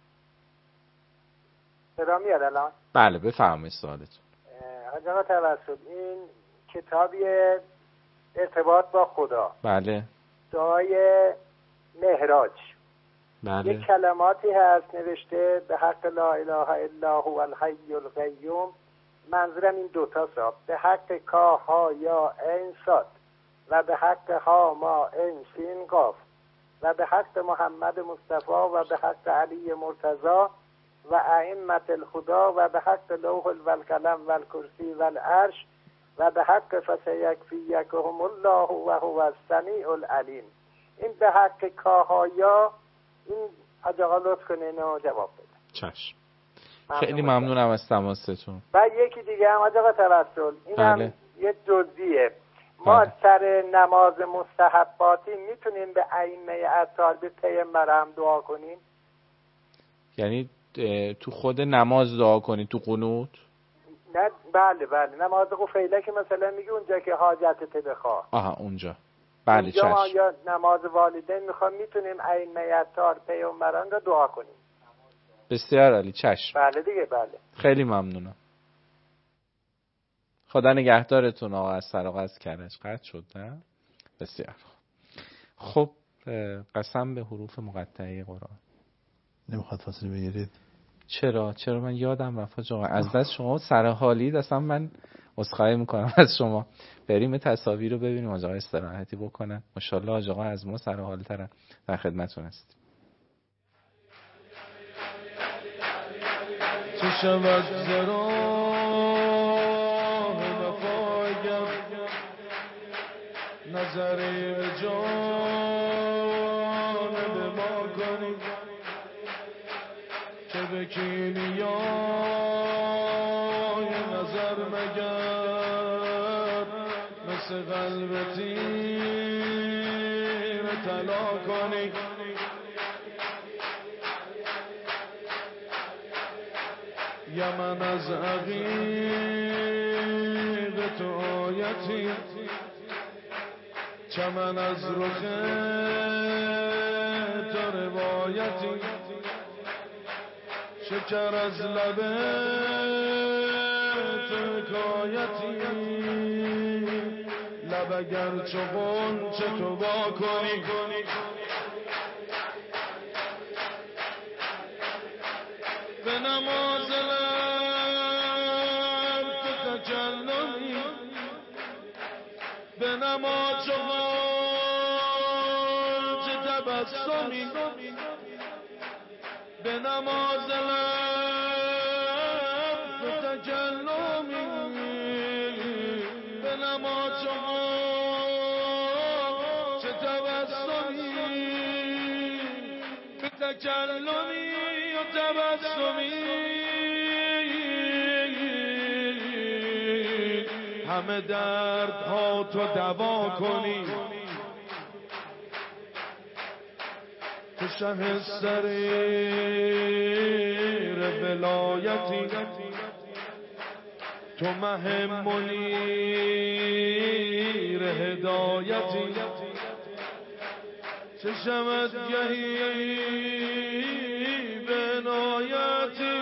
[SPEAKER 5] صدا میاد الان؟
[SPEAKER 2] بله بفرمایید سوالتون.
[SPEAKER 5] حاج آقا توسل، این کتابی ارتباط با خدا،
[SPEAKER 2] بله
[SPEAKER 5] دعای معراج،
[SPEAKER 2] بله
[SPEAKER 5] یک کلماتی هست نوشته به حق لا اله الا هو الحی القیوم. منظورم این دوتا صاحب، به حق کا ها یا این صاد و به حق ها ما این سین قاف و به حق محمد مصطفی و به حق علی مرتضی و ائمه الخدا و به حق لوح والقلم والکرسی والعرش و به حق فسیکفیکهم الله و هو السمیع العلیم. این به حق کاهایا، این حاج آقا لطف کنین و جواب بده.
[SPEAKER 2] چشم. خیلی ممنونم از تماستون.
[SPEAKER 5] و یکی دیگه هم حاج آقا توسل، این
[SPEAKER 2] بله.
[SPEAKER 5] هم یه جزئیه. ما
[SPEAKER 2] بله.
[SPEAKER 5] سر نماز مستحباتی میتونیم به ائمه اطهار به پیامبر هم دعا کنیم؟
[SPEAKER 2] یعنی تو خود نماز دعا کنید، تو قنوت؟
[SPEAKER 5] نه بله بله، نماز قفیله که مثلا میگه اونجا که حاجتت بخواه.
[SPEAKER 2] آها اونجا. بله چشم.
[SPEAKER 5] اونجا یا نماز والدین میخوام میتونیم ائمه اطهار پیامبران رو دعا کنیم.
[SPEAKER 2] بسیار عالی، چشم.
[SPEAKER 5] بله دیگه بله.
[SPEAKER 2] خیلی ممنونم. خدا نگهدارتون آقا. از سراغ کرج قطع شد نه؟ بسیار خب. قسم به حروف مقطعه قرآن.
[SPEAKER 3] نمیخواد فاصله بگیرید؟
[SPEAKER 2] چرا؟ چرا من یادم رفت آقا. از دست شما سرحالید، اصلا من عذرخواهی میکنم از شما. بریم تصاویر رو ببینیم، آقا استراحتی بکنن. ماشاءالله آقا از ما سرحال‌ترن. در خدمتتون هستیم.
[SPEAKER 1] چه شود زراه وفایم نظری به جان به ما کنی که به کیمیای نظر مگر مثل قلب تیر طلا کنی یا من از عقیق تو آیتی چمن از رخ روایتی شکر از لبه تو حکایتی لب اگر چو غنچه تو وا کنی به نماز لب تو تکلمی به نماز چو غنچه تبسمی به نماز لب تو تکلمی به نماز چو غنچه تبسمی به تکلمی و تبسمی همه دردها تو دوا کنی تو شه سریر ولایتی تو مه منیر هدایتی چشمت گهی بنایتی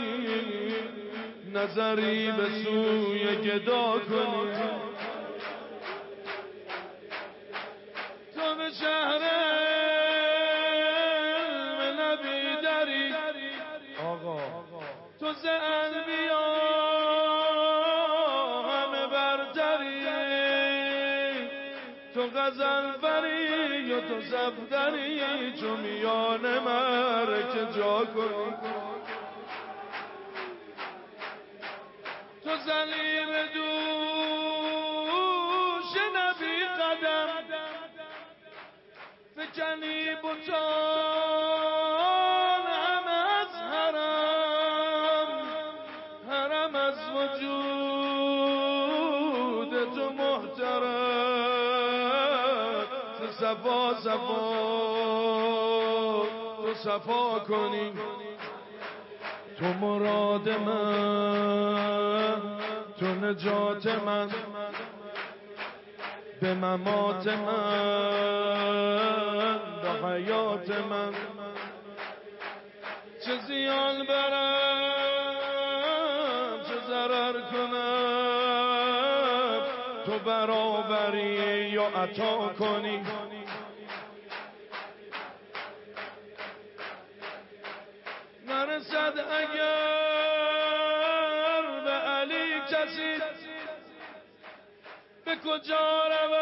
[SPEAKER 1] نظری به سوی گدا کنی تو به شهر نبی دری آقا تو ز انبیا همه برتری تو غزل فری و تو صفدری چو میان مرک جا کنی تو زلیب دوش نبی قدم فکنی بطان هم از حرم حرم از وجود تو محترم تو صفا صفا تو صفا کنی تو مراد من تو نجات من به ممات من به حیات من چه زیان برم چه ضرر کنم تو برابری یا عطا کنی نرسد اگر به علی کسی به کجا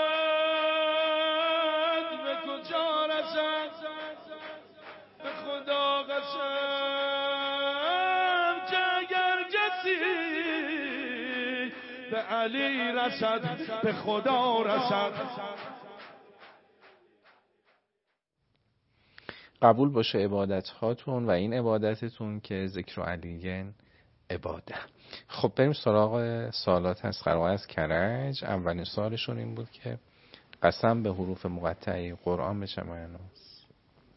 [SPEAKER 1] رود به کجا رسد به خدا قسم که اگر کسی به علی رسد به خدا رسد.
[SPEAKER 2] قبول باشه عبادت هاتون و این عبادتتون که ذکر علیین عباده. خب بریم سراغ سوالات از قرائه از کرج. اولین سوالشون این بود که قسم به حروف مقطعه قرآن به چه معناست؟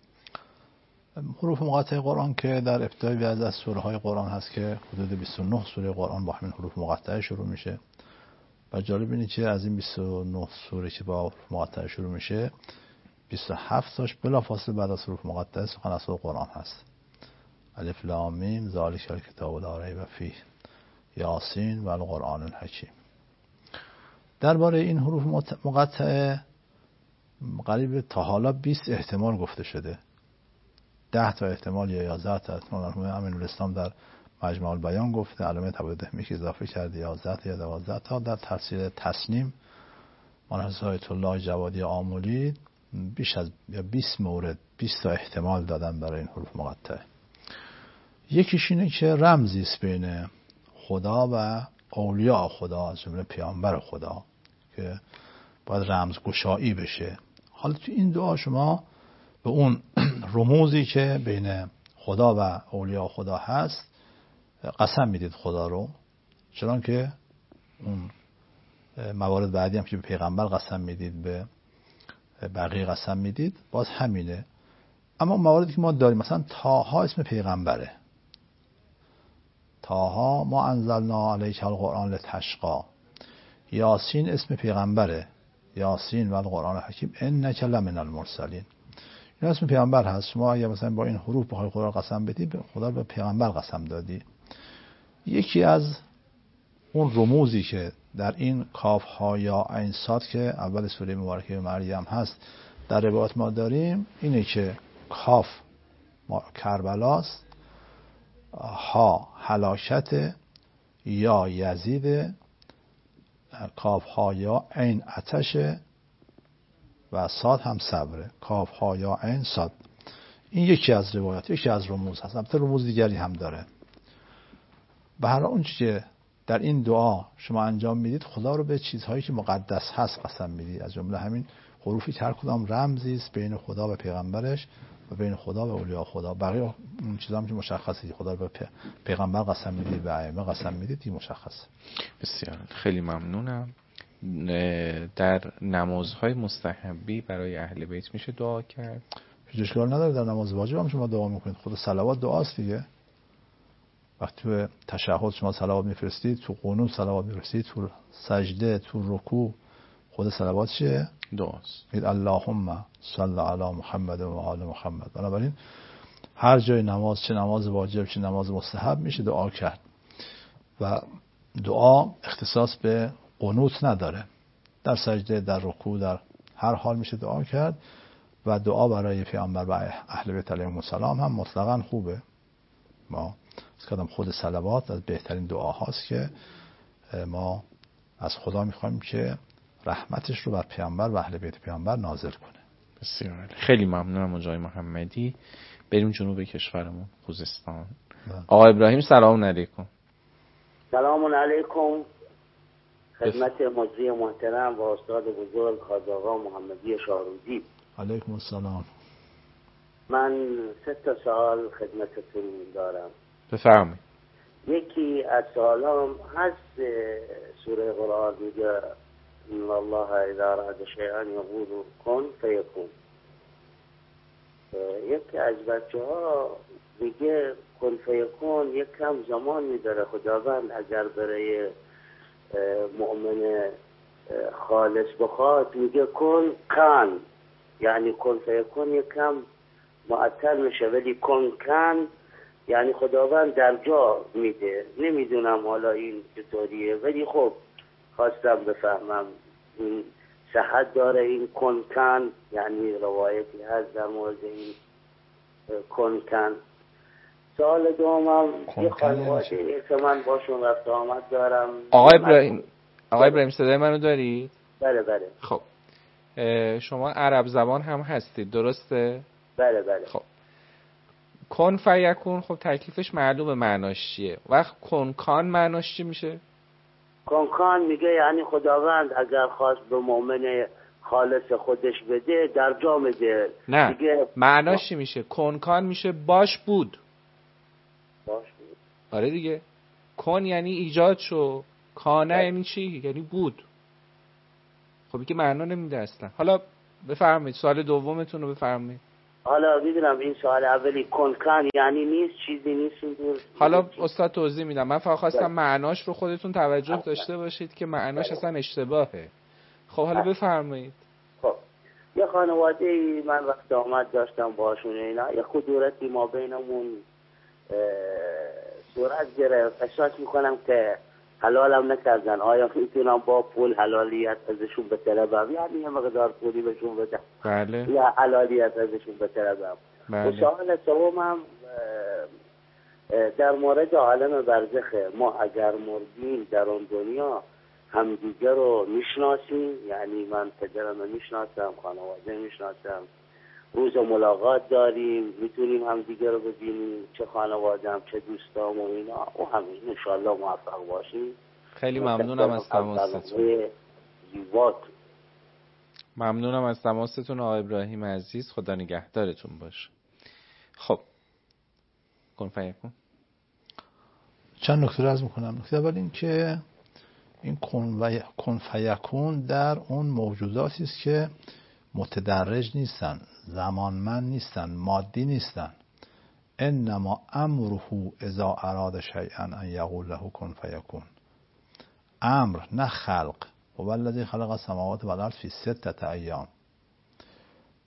[SPEAKER 3] حروف مقطعه قرآن که در ابتدای بعضی از سوره های قرآن هست که حدود بیست و نه سوره قرآن با همین حروف مقطعه شروع میشه و جالب اینه که از این بیست و نه سوره که با حروف مقطعه شروع میشه بیست و هفت تاش بلافاصله بعد از حروف مقطعه سخن از قرآن هست. الف لام میم ذالک الکتاب لا ریب فیه یاسین و القرآن الحکیم. درباره این حروف مقطعه قریب تا حالا بیست احتمال گفته شده. ده تا احتمال یا یازده تا احتمال مرحوم امین‌الاسلام در مجمع البیان گفته، علامه تبادل که اضافه کرده یازده تا یا دوازده تا. در تفسیر تسنیم مرحوم آیت الله جوادی آملی بیش از بیست مورد بیست تا احتمال دادن برای این حروف مقطعه. یکیش اینه که رمزی است بین خدا و اولیاء خدا از جمله پیامبر خدا که باید رمزگشایی بشه. حالا تو این دعا شما به اون رموزی که بین خدا و اولیاء خدا هست قسم میدید خدا رو، چنان که اون موارد بعدی هم که به پیغمبر قسم میدید به بقیه قسم میدید باز همینه. اما مواردی که ما داریم مثلا طه اسم پیغمبره، طه ما انزلنا علیک القرآن لتشقی. یاسین اسم پیغمبره، یاسین و القرآن الحکیم انک لمن المرسلین. این اسم پیامبر هست. شما اگه مثلا با این حروف بخوای خدا رو قسم بدی، خدا به پیامبر قسم دادی. یکی از اون رموزی که در این کاف ها یا عین صاد که اول سوره مبارکه مریم هست در روایات ما داریم، اینه که کاف کربلاست، ها هلاکت، یا یزید، کاف ها یا عین آتش و صاد هم صبره. کاف ها یا عین صاد، این یکی از روایات، یکی از رموز هست. البته رموز دیگری هم داره. به هر حال اون چیزی که در این دعا شما انجام میدید، خدا رو به چیزهایی که مقدس هست قسم میدید، از جمله همین حروفی که هر کدام رمزی است بین خدا و پیغمبرش و بین خدا و اولیاء خدا. بقیه اون چیزا هم که مشخصه، خدا رو به پیغمبر قسم میدید، به ائمه قسم میدید، این مشخصه.
[SPEAKER 2] بسیار خیلی ممنونم. در نمازهای مستحبی برای اهل بیت میشه دعا کرد؟
[SPEAKER 3] هیچ اشکال نداره. در نماز واجب هم شما دعا میکنید. خود صلوات دعاست دیگه. وقتی تو تشهد شما صلوات میفرستید، تو قنوت صلوات میفرستید، تو سجده، تو رکوع، خود صلوات چیه؟
[SPEAKER 2] دعاست.
[SPEAKER 3] میگید اللهم صل علی محمد و آل محمد. بنابراین هر جای نماز، چه نماز واجب چه نماز مستحب، میشه دعا کرد و دعا اختصاص به قنوت نداره. در سجده، در رکوع، در هر حال میشه دعا کرد و دعا برای پیامبر و اهل بیت علیهم السلام هم مطلقاً خوبه. ما کدام خود صلوات از بهترین دعاهاست که ما از خدا میخوایم که رحمتش رو بر پیامبر و اهل بیت پیامبر نازل کنه.
[SPEAKER 2] بسیار خیلی ممنونم آقای محمدی. بریم جنوب کشورمون، خوزستان. آقا ابراهیم سلام علیکم.
[SPEAKER 6] سلام علیکم خدمت مجری محترم و استاد بزرگ حاج آقا محمدی شاهروزی.
[SPEAKER 3] علیکم السلام.
[SPEAKER 6] من سه تا سوال خدمتتون دارم.
[SPEAKER 2] بفرمایید.
[SPEAKER 6] یکی از سوالام هست، سوره قرآن میگه ان الله اذا اراد شیئا یقول کن فیکون. یکی از بچه ها میگه کن فیکون یک کم زمان میداره خداوند اگر برای مؤمن خالص بخواد میگه کن کن، یعنی کن فیکون یک کم معطل میشه، ولی کن کن یعنی خداوند در جا میده. نمیدونم حالا این چطوریه، ولی خب خواستم بفهمم این صحت داره این کن کن، یعنی روایتی هست در مورد این کن کن. سوال دومم یه خانواده که من باشون رفت آمد دارم.
[SPEAKER 2] آقا ابراهیم آقا ابراهیم صدای منو داری؟
[SPEAKER 6] بله بله.
[SPEAKER 2] خب شما عرب زبان هم هستید درسته؟
[SPEAKER 6] بله بله.
[SPEAKER 2] خب کن فیکون، خب تکلیفش معلومه معناش چیه. وقت کن کان معناش چی میشه؟
[SPEAKER 6] کن کان میگه یعنی خداوند اگر خواست به مؤمن خالص خودش بده در جا میده.
[SPEAKER 2] نه
[SPEAKER 6] میگه
[SPEAKER 2] معناش چی میشه؟ کن کان میشه باش بود.
[SPEAKER 6] باش بود.
[SPEAKER 2] آره دیگه. کن یعنی ایجاد شو، کانه یعنی چی؟ یعنی بود. خب که معنا نمیده اصلا. حالا بفرمایید سوال دومتون رو بفرمایید.
[SPEAKER 6] حالا میدونم این سوال اولی کن کن یعنی نیست، چیزی نیست.
[SPEAKER 2] حالا استاد توضیح میدم. من فقط خواستم معناش رو خودتون توجه داشته باشید که معناش اصلا اشتباهه. خب حالا بفرمایید.
[SPEAKER 6] خب یه خانواده ای من وقت آمد داشتم باشون، اینا یه خدورتی ما بینمون صورت گرفت. احساس میکنم که حلالم نکردن. آیا میتونم با پول حلالیت ازشون بطلبم؟ یعنی یه مقدار پولی بهشون بدم.
[SPEAKER 2] بله.
[SPEAKER 6] یا حلالیت ازشون بطلبم.
[SPEAKER 2] بله.
[SPEAKER 6] و سوال سومم در مورد عالم برزخه. ما اگر مردیم در اون دنیا همدیگه رو میشناسیم، یعنی من پدرم رو میشناسم، خانواده میشناسم، روز ملاقات داریم، میتونیم همدیگه رو ببینیم، چه خانواده هم چه دوستام و اینا، و همین انشاءالله موفق باشیم.
[SPEAKER 2] خیلی ممنونم از تماستون. ممنونم از تماستون آقای ابراهیم عزیز. خدا نگهدارتون باشه. خب کن فیکون
[SPEAKER 3] چند نکته رو عرض میکنم. نکته اول این که این کن و کن فیکون در اون موجوداتی است که متدرج نیستن، زمانمند نیستن، مادی نیستن. انما امره اذا اراد شیئا ان یقول له کن فیکون. امر نه خلق. هو الذی خلق السماوات والارض فی ستة ایام.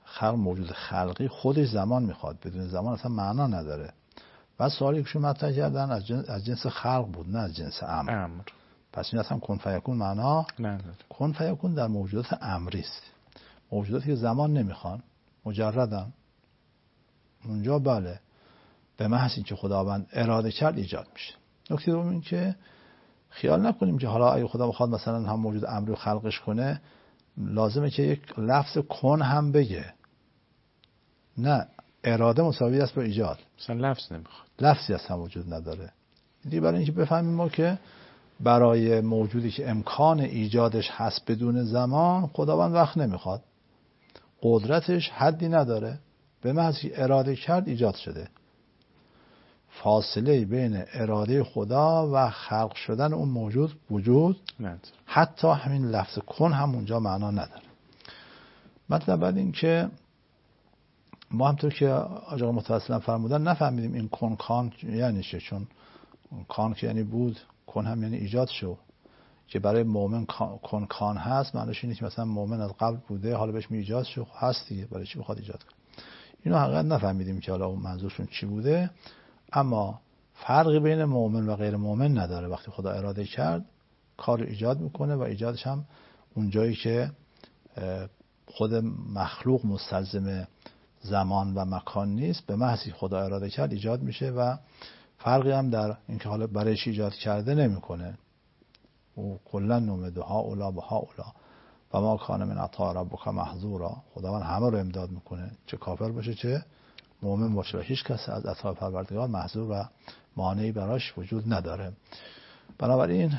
[SPEAKER 3] خلق موجود خلقی خودش زمان میخواد، بدون زمان اصلا معنا نداره. و سوالی که شما مطرح کردن از جنس, از جنس خلق بود، نه از جنس امر.
[SPEAKER 2] امر.
[SPEAKER 3] پس این اصلا کن فیکون معنا
[SPEAKER 2] نداره.
[SPEAKER 3] کن فیکون در موجودات امری است، موجوداتی که زمان نمیخوان، مجردن. اونجا بله به محض اینکه خداوند اراده کرد ایجاد میشه. نکته دوم این که خیال نکنیم که حالا اگه خدا بخواد مثلا هم موجود امری خلقش کنه لازمه که یک لفظ کن هم بگه. نه، اراده مساوی است با ایجاد.
[SPEAKER 2] مثلا لفظ نمیخواد،
[SPEAKER 3] لفظی اصلا وجود نداره. دیگه برای اینکه بفهمیم ما که برای موجودی که امکان ایجادش هست بدون زمان، خداوند وقت نمیخواد، قدرتش حدی نداره، به محض که اراده کرد ایجاد شده. فاصله بین اراده خدا و خلق شدن اون موجود وجود
[SPEAKER 2] نداره.
[SPEAKER 3] حتی همین لفظ کن هم اونجا معنا نداره. مطلب بعد این که ما همطور که آقا متوسلا فرمودن نفهمیدیم این کن کان یعنی چه، چون کان که یعنی بود، کن هم یعنی ایجاد شو، که برای مؤمن کن کان هست معنیش اینه که مثلا مؤمن از قبل بوده حالا بهش می ایجاد شو، هست دیگه، برای چی بخواد ایجاد کنه؟ اینو حقیقت نفهمیدیم که حالا اون منظورشون چی بوده. اما فرقی بین مؤمن و غیر مؤمن نداره. وقتی خدا اراده کرد کار ایجاد میکنه و ایجادش هم اون جایی که خود مخلوق مستلزم زمان و مکان نیست، به محض خدا اراده کرد ایجاد میشه و فرقی هم در اینکه حالا برای چی ایجاد کرده نمیکنه. و کلا نومده ها اولا به ها اولا و ما کان من عطا ربک محظورا. خداوند همه رو امداد میکنه، چه کافر باشه چه مؤمن باشه، و هیچ کس از عطا پروردگار محظور و مانعی براش وجود نداره. بنابراین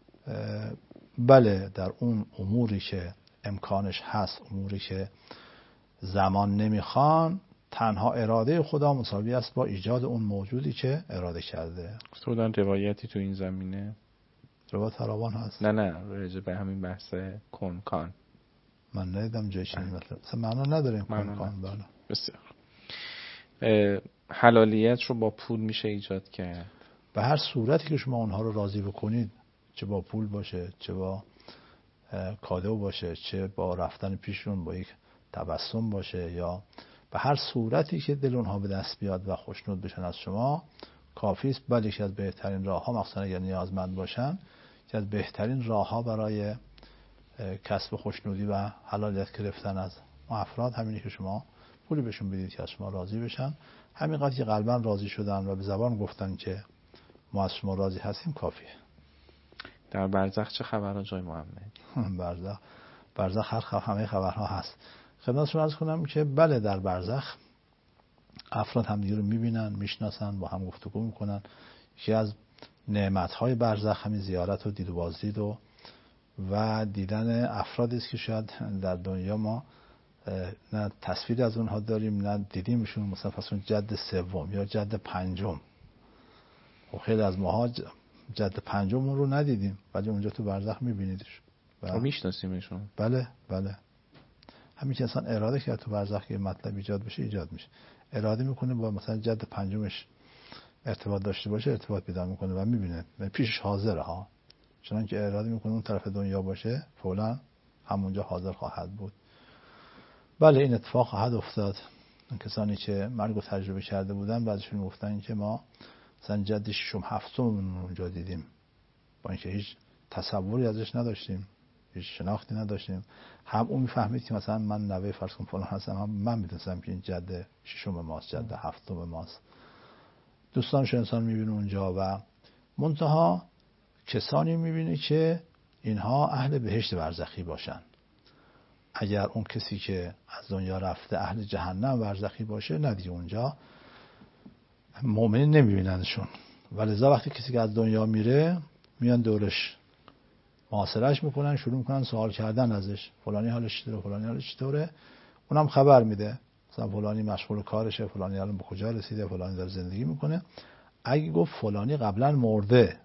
[SPEAKER 3] بله در اون اموری که امکانش هست، اموری که زمان نمیخوان، تنها اراده خدا مساوی است با ایجاد اون موجودی که اراده کرده.
[SPEAKER 2] تو دارن روایتی تو این زمینه؟
[SPEAKER 3] روایت فراوان هست.
[SPEAKER 2] نه نه راجع به همین بحث کن کان
[SPEAKER 3] من ندیدم جای چنین مطلب. مثلا معنا نداره این کن کان. بله
[SPEAKER 2] بسیار. حلالیت رو با پول میشه ایجاد کرد؟
[SPEAKER 3] به هر صورتی که شما اونها رو راضی بکنید، چه با پول باشه، چه با کادو باشه، چه با رفتن پیشون با یک تبسم باشه، یا به هر صورتی که دل اونها به دست بیاد و خوشنود بشن از شما کافی است. بله یکی از بهترین راه ها، مخصوصا اگر نیازمند باشن، یکی از بهترین راه ها برای کسب خوشنودی و حلالیت گرفتن از افراد همینه که شما پولی بهشون بدید که از شما راضی بشن. همینقدر که قلبا راضی شدن و به زبان گفتن که ما از شما راضی هستیم کافیه.
[SPEAKER 2] در برزخ چه خبرها جای محمد؟
[SPEAKER 3] برزخ برزخ هر خبر، همه خبرها هست. خدمتتون عرض کنم که بله در برزخ افراد همدیگه رو میبینن، میشناسن، با هم گفتگو میکنن. یکی از نعمت‌های برزخ همین زیارت و دید و بازدید و و دیدن افرادی است که شاید در دنیا ما نه تصویری از اونها داریم نه دیدیمشون. مثلا فرض جد سوم یا جد پنجم، و خیلی از ماها جد پنجم رو ندیدیم ولی اونجا تو برزخ میبینیدش
[SPEAKER 2] و میشناسیمشون.
[SPEAKER 3] بله بله. همین که اصلا اراده کرد تو برزخ که مطلب ایجاد بشه ایجاد میشه. اراده میکنه با مثلا جد پنجمش ارتباط داشته باشه ارتباط پیدا میکنه و میبینه، پیشش حاضره ها. چنان که اراده میکنه اون طرف دنیا باشه فولا همونجا حاضر خواهد بود. بله این اتفاق خواهد افتاد. اون کسانی که مرگ رو تجربه کرده بودن بعضیشون گفتن که ما مثلا جد ششم هفتم اونجا دیدیم، با اینکه هیچ تصوری ازش نداشتیم، هیچ شناختی نداشتیم. هم اون میفهمید که مثلا من نوه فرض کن فلان هستم، هم من میدونستم که این جد ششم ماست، جد هفتم ماست. دوستانش انسان میبینه اونجا و منتها کسانی میبینه که اینها اهل بهشت برزخی باشن. اگر اون کسی که از دنیا رفته اهل جهنم برزخی باشه، نه دیگه اونجا مؤمنین نمیبیننشون. ولذا وقتی کسی که از دنیا میره میان دورش محاصرهش میکنن، شروع میکنن سوال کردن ازش، فلانی حالش چطوره، فلانی حالش چطوره. اونم خبر میده مثلا فلانی مشغول کارشه، فلانی الان به کجا رسیده، فلانی داره زندگی میکنه. اگه گفت فلانی قبلا مرده،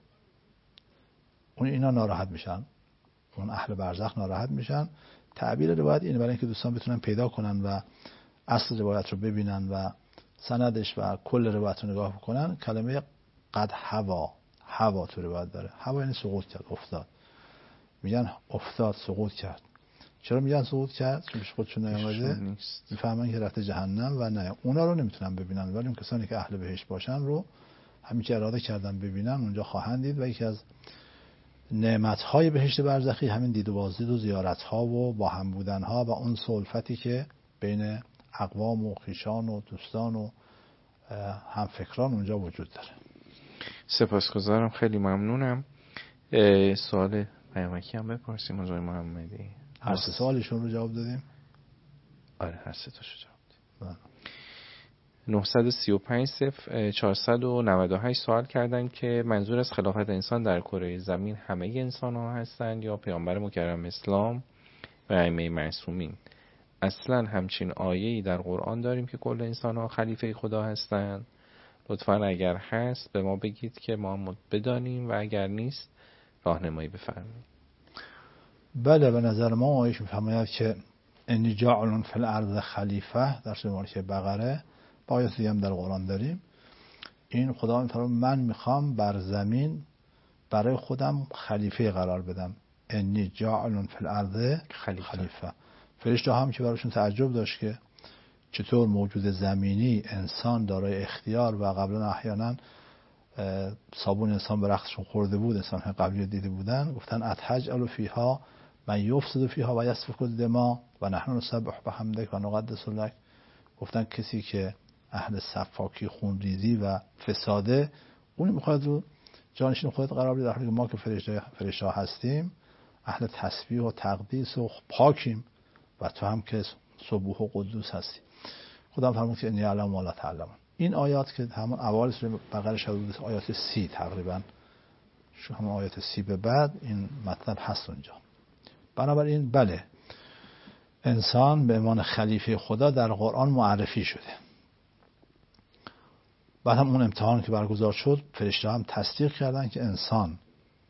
[SPEAKER 3] اون اینا ناراحت میشن، اون اهل برزخ ناراحت میشن. تعبیر روایت اینه برای اینکه دوستان بتونن پیدا کنن و اصل روایت رو ببینن و سندش و کل روایت رو نگاه بکنن. کلمه قد هوا، هوا تو روایت داره. هوا یعنی سقوط کرد، افتاد. میگن افتاد، سقوط کرد. چرا میگن سقوط کرد؟ چون خودشون نیامده میفهمن که رفته جهنم و نه اونا رو نمیتونن ببینن، ولی اون کسانی که اهل بهشت باشن رو همین که اراده کردن ببینن اونجا خواهند دید. و یکی از نعمت‌های بهشت برزخی همین دید و بازدید و زیارت‌ها و با هم بودن‌ها و اون سلفتی که بین اقوام و خویشان و دوستان و همفکران اونجا وجود داره.
[SPEAKER 2] سپاسگزارم، خیلی ممنونم. سوال پیامکی هم بپرسیم آقای محمدی.
[SPEAKER 3] هر سه سوالشون رو جواب دادیم؟
[SPEAKER 2] آره هر سه تاشو جواب دادیم. نه سه پنج صفر چهارصد و نود و هشت سوال کردن که منظور از خلافت انسان در کره زمین همه انسان ها هستند یا پیامبر مکرم اسلام و ائمه معصومین؟ اصلا همچین آیه‌ای در قرآن داریم که کل انسان ها خلیفه خدا هستند؟ لطفاً اگر هست به ما بگید که ما بدانیم و اگر نیست راهنمایی بفرمایید.
[SPEAKER 3] بله، به نظر ما آیه میفرماید که انی جاعل فی الارض خلیفه در سوره مارک بقره، با آیات دیگه هم در قرآن داریم. این خدا میفرماید من میخوام بر زمین برای خودم خلیفه قرار بدم. انی جاعل فی الارض خلیفه, خلیفه. فرشته هم که براشون تعجب داشت که چطور موجود زمینی انسان دارای اختیار و قبلا احیانا صابون انسان به رختشون خورده بود، انسان قبلی دیده بودن، گفتن اتحجل فیها من یفسد فیها و یسفک الدماء و نحن نسبح بحمدک و نقدس لک. گفتن کسی که اهل صفاکی، خونریزی و فساده، اون میخواد رو جانشین خودت قرار بده، در حالی که ما که فرشته فرشته هستیم اهل تسبیح و تقدیس و پاکیم و تو هم که سبوح و قدوس هستی. خدا فرمود که انی اعلم ما لا تعلمون. این آیات که همون اول سوره بقره شد، آیات سی تقریبا، شو همون آیات سی به بعد این مطلب هست اونجا. بنابراین بله، انسان به عنوان خلیفه خدا در قرآن معرفی شده. بعد هم اون امتحان که برگزار شد فرشته هم تصدیق کردن که انسان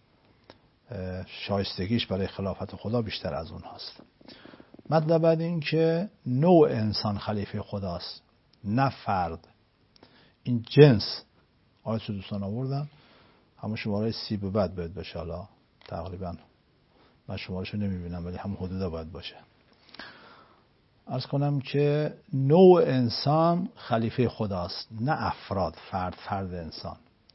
[SPEAKER 3] شایستگیش برای خلافت خدا بیشتر از اون هست. مطلب بعد این که نوع انسان خلیفه خداست، نه فرد. این جنس آیت رو دوستان آوردن، همون شماره سی به بعد باید باشه. حالا تقریبا من شمارهشو نمیبینم ولی همون حدودا باید باشه. عرض کنم که نوع انسان خلیفه خداست، نه افراد، فرد فرد انسان.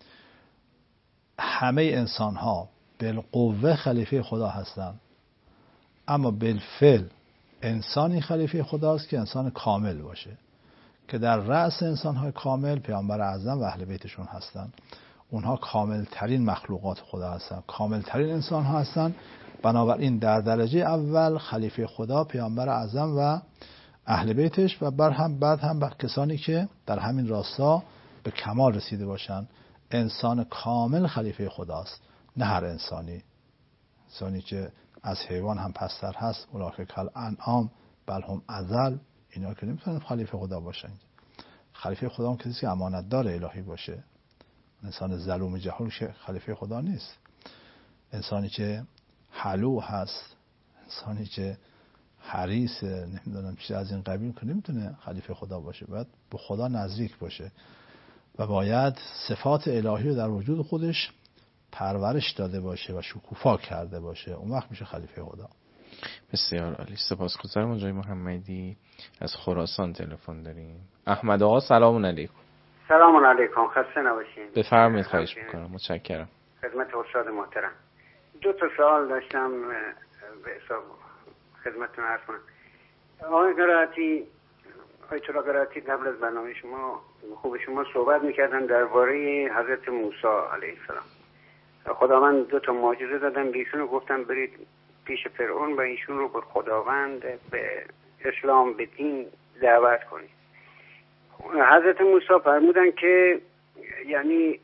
[SPEAKER 3] همه انسان ها بالقوه خلیفه خدا هستند، اما بالفعل انسانی خلیفه خداست که انسان کامل باشه، که در رأس انسان‌های کامل پیامبر اعظم و اهل بیتشون هستن. اونها کامل ترین مخلوقات خدا هستن، کامل ترین انسان ها هستن. بنابراین در درجه اول خلیفه خدا پیامبر اعظم و اهل بیتش و بر هم بعد هم به کسانی که در همین راستا به کمال رسیده باشن. انسان کامل خلیفه خداست، نه هر انسانی. انسانی که از حیوان هم پستر هست، اولئک کالانعام بل هم اضل، اینا که نمیتونن خلیفه خدا باشن. خلیفه خدا هم کسی که امانت دار الهی باشه. انسان ظلوم جهول که خلیفه خدا نیست. انسانی که حلو هست، انسانی که حریص، نمیدونم چیز از این قبیل، که نمیتونه خلیفه خدا باشه. باید به خدا نزدیک باشه و باید صفات الهی رو در وجود خودش پرورش داده باشه و شکوفا کرده باشه. اون وقت میشه خلیفه خدا.
[SPEAKER 2] بسیار عالی، سپاسگزارم. آقای محمدی از خراسان تلفن داریم. احمد آقا سلام علیکم.
[SPEAKER 7] سلام علیکم، خسته نباشین.
[SPEAKER 2] بفرمایید. خواهش میکنم. متشکرم.
[SPEAKER 7] خدمت استاد محترم. دو تا سوال داشتم به حساب خدمتتون عرض کنم. آقای قرائتی، آیت الله قرائتی قبل از برنامه شما خوب شما صحبت میکردن درباره حضرت موسی علیه السلام. خداوند دو تا معجزه دادن به ایشون، گفتن برید پیش فرعون و ایشون رو به خداوند، به اسلام، به دین دعوت کنید. حضرت موسی فرمودن که یعنی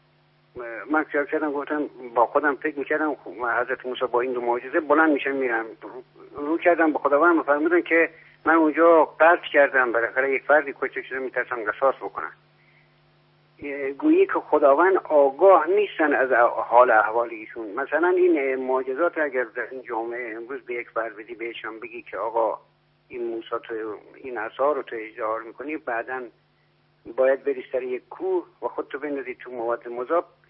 [SPEAKER 7] من خیال کردم، گفتم با خودم فکر میکردم حضرت موسی با این دو معجزه بلند میشن میرم. رو کردم به خداوند، فرمودن که من اونجا قصد کردم بالاخره یک فردی کشته شده، میترسم قصاص بکنم. گویی که خداوند آگاه نیستن از حال احوال ایشون. مثلا این معجزات اگر در این جامعه امروز به یک فرد بدی، بهشان بگی که آقا این موسی تو این عصا رو تو اجرار میکنی، بعدن باید بری سر یک کوه و خودتو بندازی تو مواد مذاب،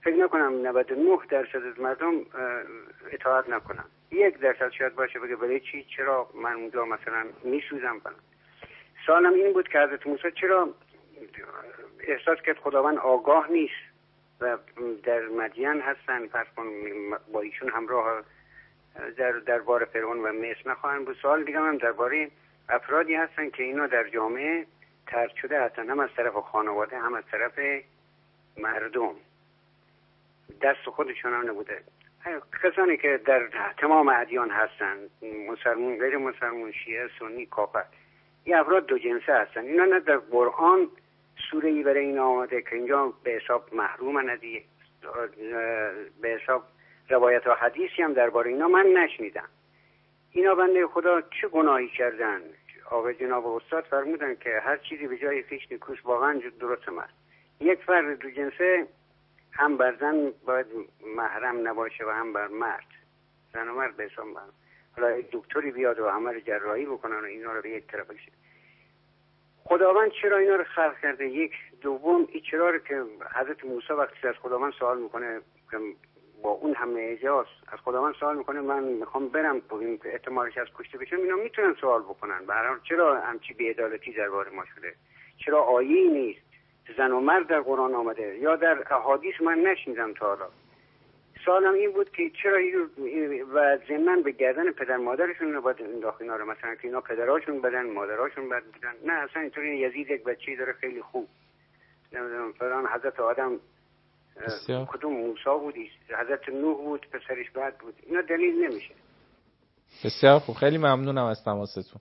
[SPEAKER 7] فکر نکنم نود و نه درصد از مردم اطاعت نکنن. یک درصد شاید باشه بگه برای چی، چرا من اونجا مثلا میسوزم کنم. سوالم این بود که حضرت موسی چرا احساس کرد خداوند آگاه نیست و در مدین هستن، پس با ایشون همراه در دربار فرعون و مصر نخواهند بود. سوال دیگه هم درباره افرادی هستن که اینا در جامعه طرد شده هستن، هم از طرف خانواده هم از طرف مردم، دست خودشون هم نبوده. کسانی که در تمام ادیان هستن، مسلمون، غیر مسلمون، شیعه، سنی، کافر، این افراد دو جنسه هستن. اینا نه در قرآن سوره ای برای این آمده که اینجا به حساب محروم ندیه، به حساب روایت و حدیثی هم درباره اینا من نشنیدم. اینا بنده خدا چه گناهی کردن؟ آقای جناب استاد فرمودن که هر چیزی به جای خویش نیکوست، واقعا درست است. یک فرد دو جنسه هم بر زن باید محرم نباشه و هم بر مرد، زن و مرد به حساب محرم. حالا دکتری بیاد و عمل جراحی بکنن و اینا رو به یک طرف بکشه. خداوند چرا اینا رو خلق کرده؟ یک دوم این چرا رو که حضرت موسی وقتی از خداوند سوال میکنه که با اون همه اعجاز از خداوند سوال میکنه من میخوام برم ببینم که احتمالش از کشته بشم، اینا میتونن سوال بکنن. به هر حال چرا همچی بی‌عدالتی درباره ما شده؟ چرا آیه‌ای نیست زن و مرد در قرآن آمده یا در احادیث من نشنیدم تا حالا؟ سوالم این بود که چرا و ضمن به گردن پدر مادرشون رو باید انداخت اینا رو، مثلا که اینا پدراشون بدن مادراشون بد بودن. نه اصلا اینطوری. یزید یک بچه‌ای داره خیلی خوب، نمیدونم فلان حضرت آدم
[SPEAKER 2] بسیار.
[SPEAKER 7] کدوم موسی بودی، حضرت نوح بود پسرش بد بود. اینا دلیل نمیشه.
[SPEAKER 2] بسیار خوب، خیلی ممنونم از تماستون.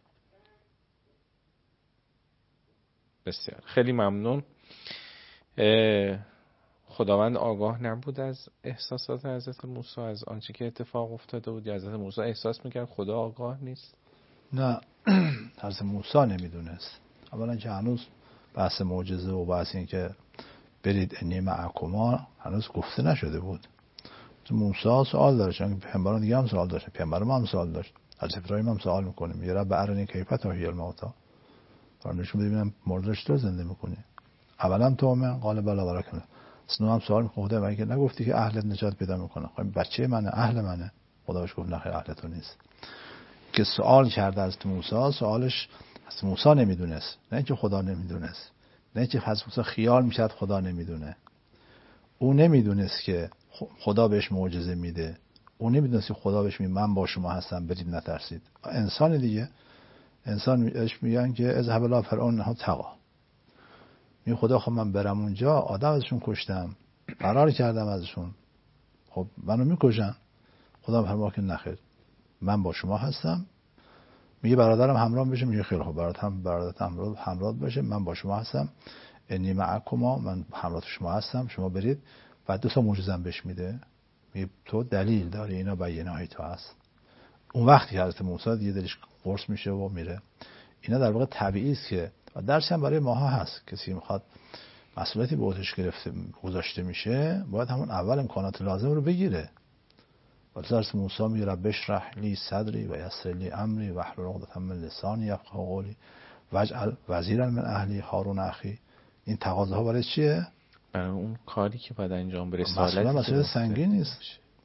[SPEAKER 2] بسیار خیلی ممنون. خداوند آگاه نبود از احساسات حضرت موسی، از آنچه که اتفاق افتاده بود؟ یا حضرت موسی احساس میکرد خدا آگاه نیست؟
[SPEAKER 3] نه، حضرت موسی نمیدونست. اولا که هنوز بحث معجزه و بحث این که برید انی معکما هنوز گفته نشده بود. موسی سوال داشت، چون پیامبران دیگه هم سوال داشت، پیامبر ما هم سوال داشت، از ابراهیم هم سوال میکنه، میگه رب ارنی کیف تحیی الموتی، برام نشون بده ببینم مردش تو زنده میکنی. اولا تو من قال بلا برکن. سنو هم سوال میکنه خدا مگه نگفتی که اهلت نجات پیدا میکنه؟ خب بچه منه، اهل منه. خدا بهش گفت نه خیر، اهل تو نیست. که سوال کرده از موسی، سوالش از موسی نمیدونست، نه اینکه خدا نمیدونست، نه اینکه از موسی خیال میشد خدا نمیدونه. او نمیدونست که خدا بهش معجزه میده، او نمیدونست که خدا بهش میگه من با شما هستم برید نترسید. انسان دیگه، انسان بهش میگن که اذهب الی فرعون ها تقا، می خدا خب من برم اونجا آدم ازشون کشتم، فرار کردم ازشون، خب منو میکشن. خدا فرما که نخیر، من با شما هستم. میگه برادرم همراه بشه، میگه خیلی خوب برادرم هم برادرت همراه همراه بشه، من با شما هستم. انی معکما، من همراه شما هستم، شما برید. بعد دو تا معجزه بهش میده، میگه تو دلیل داری، اینا بینای تو هست. اون وقتی که حضرت موسی دیگه دلش قرص میشه و میره. اینا در واقع طبیعی است که درسی هم برای ماها هست. کسی میخواد مسئولیتی به عهدهش گرفته گذاشته میشه، باید همون اول امکانات لازم رو بگیره. حضرت موسی میگه رب اشرح لی صدری و یسر لی امری واحلل عقدة من لسانی یفقهوا قولی واجعل وزیرا من اهلی هارون اخی. این تقاضاها برای چیه؟
[SPEAKER 2] برای اون کاری که باید انجام بره.
[SPEAKER 3] مثلا مسئله سنگین نیست.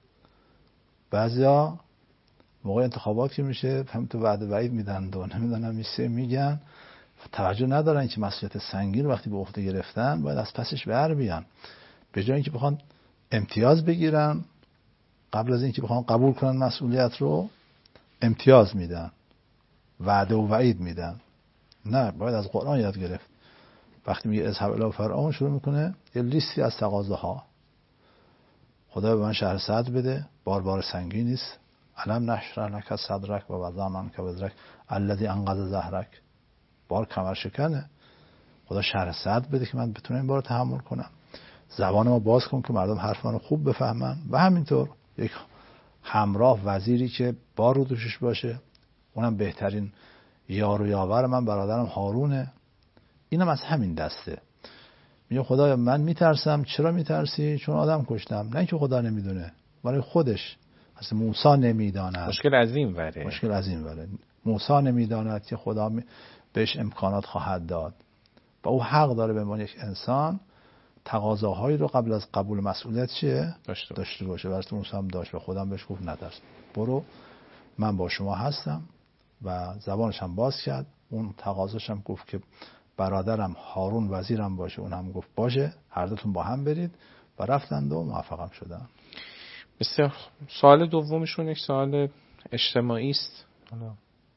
[SPEAKER 3] بعضیا موقع انتخابات که میشه هم تو وعده وعید میدن و نمیدونم میشه میگن، توجه ندارن که مسئولیت سنگین وقتی به عهده گرفتن باید از پسش بر بیان. به جای اینکه بخوان امتیاز بگیرن، قبل از اینکه بخوان قبول کنن مسئولیت رو امتیاز میدن، وعده و وعید میدن. نه، باید از قرآن یاد گرفت. وقتی میگه اذهب الی فرعون شروع میکنه یه لیستی از تقاضاها. خدا به من شهر صدر بده، بار بار سنگین نیست. علم نشرح لک صدرک و وضعنا عنک وزرک الذی انقض ظهرک، بار کمر شکنه. خدا شهر صدر بده که من بتونم این بار تحمل کنم. زبان ما باز کن که مردم حرف منو خوب بفهمن. و همینطور یک همراه وزیری که بار رو دوشش باشه، اونم بهترین یار و یاور من برادرم هارونه. اینم از همین دسته. میگه خدایا من میترسم. چرا میترسی؟ چون آدم کشتم. نه که خدا نمیدونه، برای خودش. اصلا موسی نمیداند.
[SPEAKER 2] مشکل از این وره.
[SPEAKER 3] مشکل از این وره. موسی نمیداند که خدا بهش امکانات خواهد داد و او حق داره به عنوان یک انسان تقاضاهایی رو قبل از قبول مسئولیت چیه
[SPEAKER 2] داشته,
[SPEAKER 3] داشته باشه. برای موسی هم داشت و خودم بهش گفت ندرس، برو من با شما هستم و زبانش هم باز کرد. اون تقاضاش هم گفت که برادرم هارون وزیرم باشه، اون هم گفت باشه، هر دوتون با هم برید و رفتند و موفقم شدن.
[SPEAKER 2] بسیار. سوال دومشون یک سوال اجتماعی است. حالا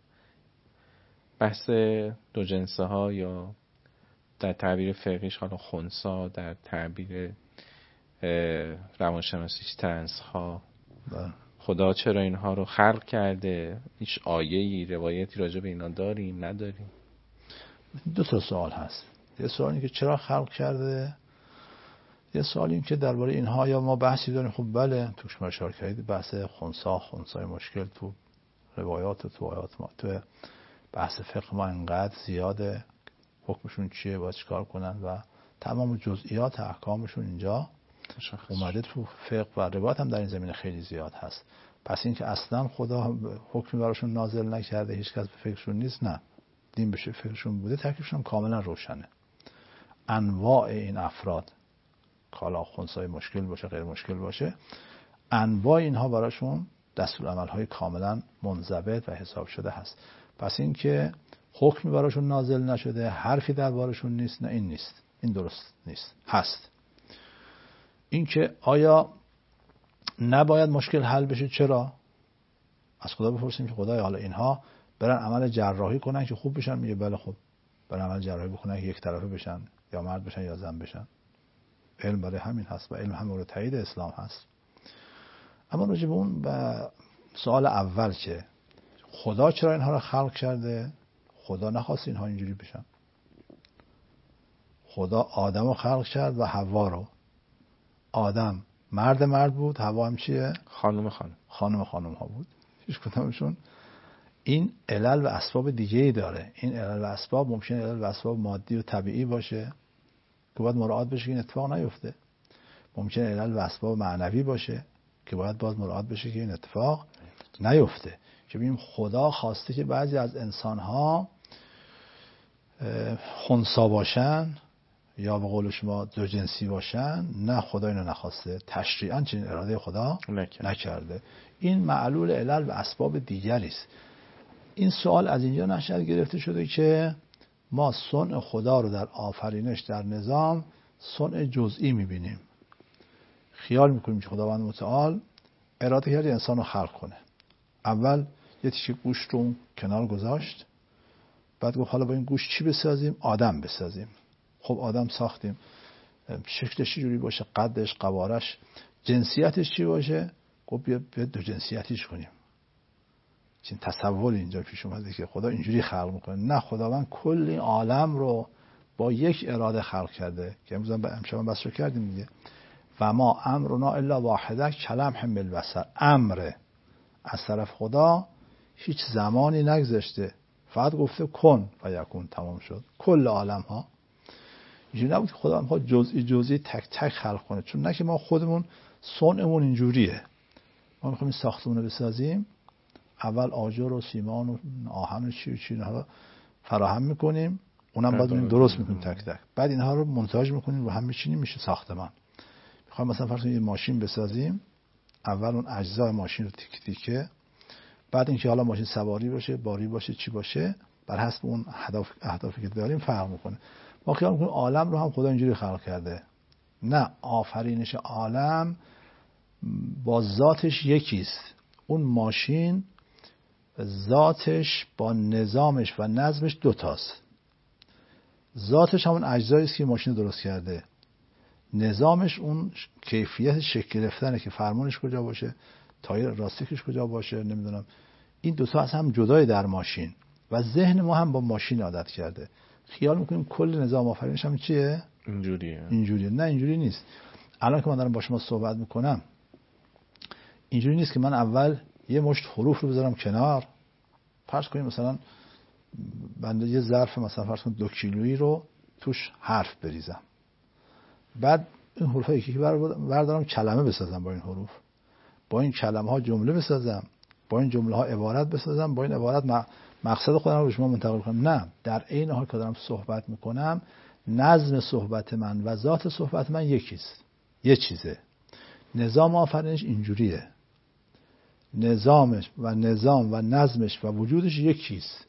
[SPEAKER 2] بحث دو جنسه ها یا در تعبیر فقهیش حالا خنثی، در تعبیر روانشناسیش ترنس ها، خدا چرا اینها رو خلق کرده؟ هیچ آیه‌ای روایتی راجع به اینا داریم نداریم؟
[SPEAKER 3] دو تا سوال هست. یه سوال این که چرا خلق کرده، یه سوال این که درباره اینها یا ما بحثی داریم. خب بله توش مشارکت کردید، بحث خنثی خنثی مشکل تو روایات تو آیات ما تو بحث فقه ما انقدر زیاده، حکمشون چیه، باید چیکار کنن و تمام جزئیات احکامشون اینجا اومده تو فقه و روایات هم در این زمینه خیلی زیاد هست. پس این که اصلا خدا حکمی براشون نازل نکرده، هیچ کس به فکرشون نیست، نه، دین به فکرشون بوده، تکلیفشون کاملا روشنه. انواع این افراد، حالا خنثی مشکل باشه غیر مشکل باشه، انواع اینها براشون دستورالعمل‌های کاملا منضبط و حساب شده هست. پس این که حکمی براشون نازل نشده، حرفی دربارشون نیست، نه این نیست، این درست نیست. هست این که آیا نباید مشکل حل بشه؟ چرا؟ از خدا بپرسیم که خدای حالا اینها برن عمل جراحی کنن که خوب بشن. میگه بله خب برن عمل جراحی بکنن که یک طرفه بشن، یا مرد بشن یا زن بشن. علم برای همین هست و علم هم مورد تایید اسلام هست. اما راجع به اون و سوال اول که خدا چرا اینها رو خلق کرده، خدا نخواست اینها اینجوری بشن. خدا آدم رو خلق کرد و حوا رو. آدم مرد مرد بود، حوا هم چیه؟
[SPEAKER 2] خانم خانم
[SPEAKER 3] خانم خانم ها بود. هیچ کدامشون این علل و اسباب دیگه ای داره. این علل و اسباب ممکنه علل و اسباب مادی و طبیعی باشه که باید مراعات بشه که این اتفاق نیفته. ممکنه علل و اسباب معنوی باشه که باید باید مراعات بشه که این اتفاق نیفته. که ببینیم خدا خواسته که بعضی از انسان‌ها خنثی باشن یا به قول شما دو جنسی باشن، نه، خدا اینو نخواسته، تشریعاً چنین اراده خدا نکرده. نکرده. این معلول علل و اسباب دیگری است. این سوال از اینجا نشأت گرفته شده که ما صنع خدا رو در آفرینش در نظام صنع جزئی می‌بینیم. خیال می‌کنیم که خداوند متعال اراده کرده انسان رو خلق کنه. اول یه تیکه گوشت رو کنار گذاشت، بعد گفت حالا با این گوشت چی بسازیم؟ آدم بسازیم. خب آدم ساختیم، شکلش چه جوری باشه، قدش، قوارش، جنسیتش چی باشه؟ گفت بیا بیا دو جنسیتیش کنیم. چین تصور اینجا پیش اومده که خدا اینجوری خلق میکنه. نه، خداوند کل این عالم رو با یک اراده خلق کرده که امروز هم امشب هم بحث رو کردیم دیگه. و ما امرنا الا واحده کلمح بالبصر. امر از طرف خدا هیچ زمانی نگذشته، فقط گفته کن و یکون، تمام شد. کل عالم ها اینجوری نبود که خدا ما جزئی جزئی تک تک خلق کنه، چون نه که ما خودمون صنعمون اینجوریه. ما میخوایم این ساختمون رو بسازیم، اول آجر و سیمان و آهن و چی و چی اینها رو فراهم میکنیم، اونم بعد اون درست میکنیم تک تک، بعد اینها رو مونتاژ میکنیم و هم میچینیم، میشه ساختمان. میخوایم مثلا فرض کنید یه ماشین بسازیم، اول اون اجزای ماشین رو تیک تیکه، بعد اینکه حالا ماشین سواری باشه، باری باشه، چی باشه، بر حسب اون اهداف اهدافی که داریم فرق میکنه. ما خیال میکنیم عالم رو هم خدا اینجوری خلق کرده. نه، آفرینش عالم با ذاتش یکیست. اون ماشین ذاتش با نظامش و نظمش دوتاست. ذاتش همون اجزایی است که ماشین درست کرده، نظامش اون کیفیت شکل گرفتنه که فرمانش کجا باشه، تایر راستیکش کجا باشه، نمیدونم. این دوتا از هم جدای در ماشین و ذهن ما هم با ماشین عادت کرده. خیال میکنیم کل نظام آفرینش هم چیه؟
[SPEAKER 2] اینجوریه.
[SPEAKER 3] اینجوریه. نه، اینجوری نیست. الان که من دارم با شما صحبت میکنم اینجوری نیست که من اول یه مشت حروف رو بذارم کنار، فرض کنیم مثلا بنده یه ظرف مثلا فرض کنیم دو کیلویی رو توش حرف بریزم، بعد این حروف ها یکی که بردارم کلمه بسازم، با این حروف با این کلمه ها جمله بسازم، با این جمله ها عبارت بسازم، با این عبارت مقصد خودم رو به شما منتقل کنم. نه، در عین حال که دارم صحبت میکنم نظم صحبت من و ذات صحبت من یکیست، یه چیزه. نظام آفرینش اینجوریه، نظامش و نظام و نظمش و وجودش یکیست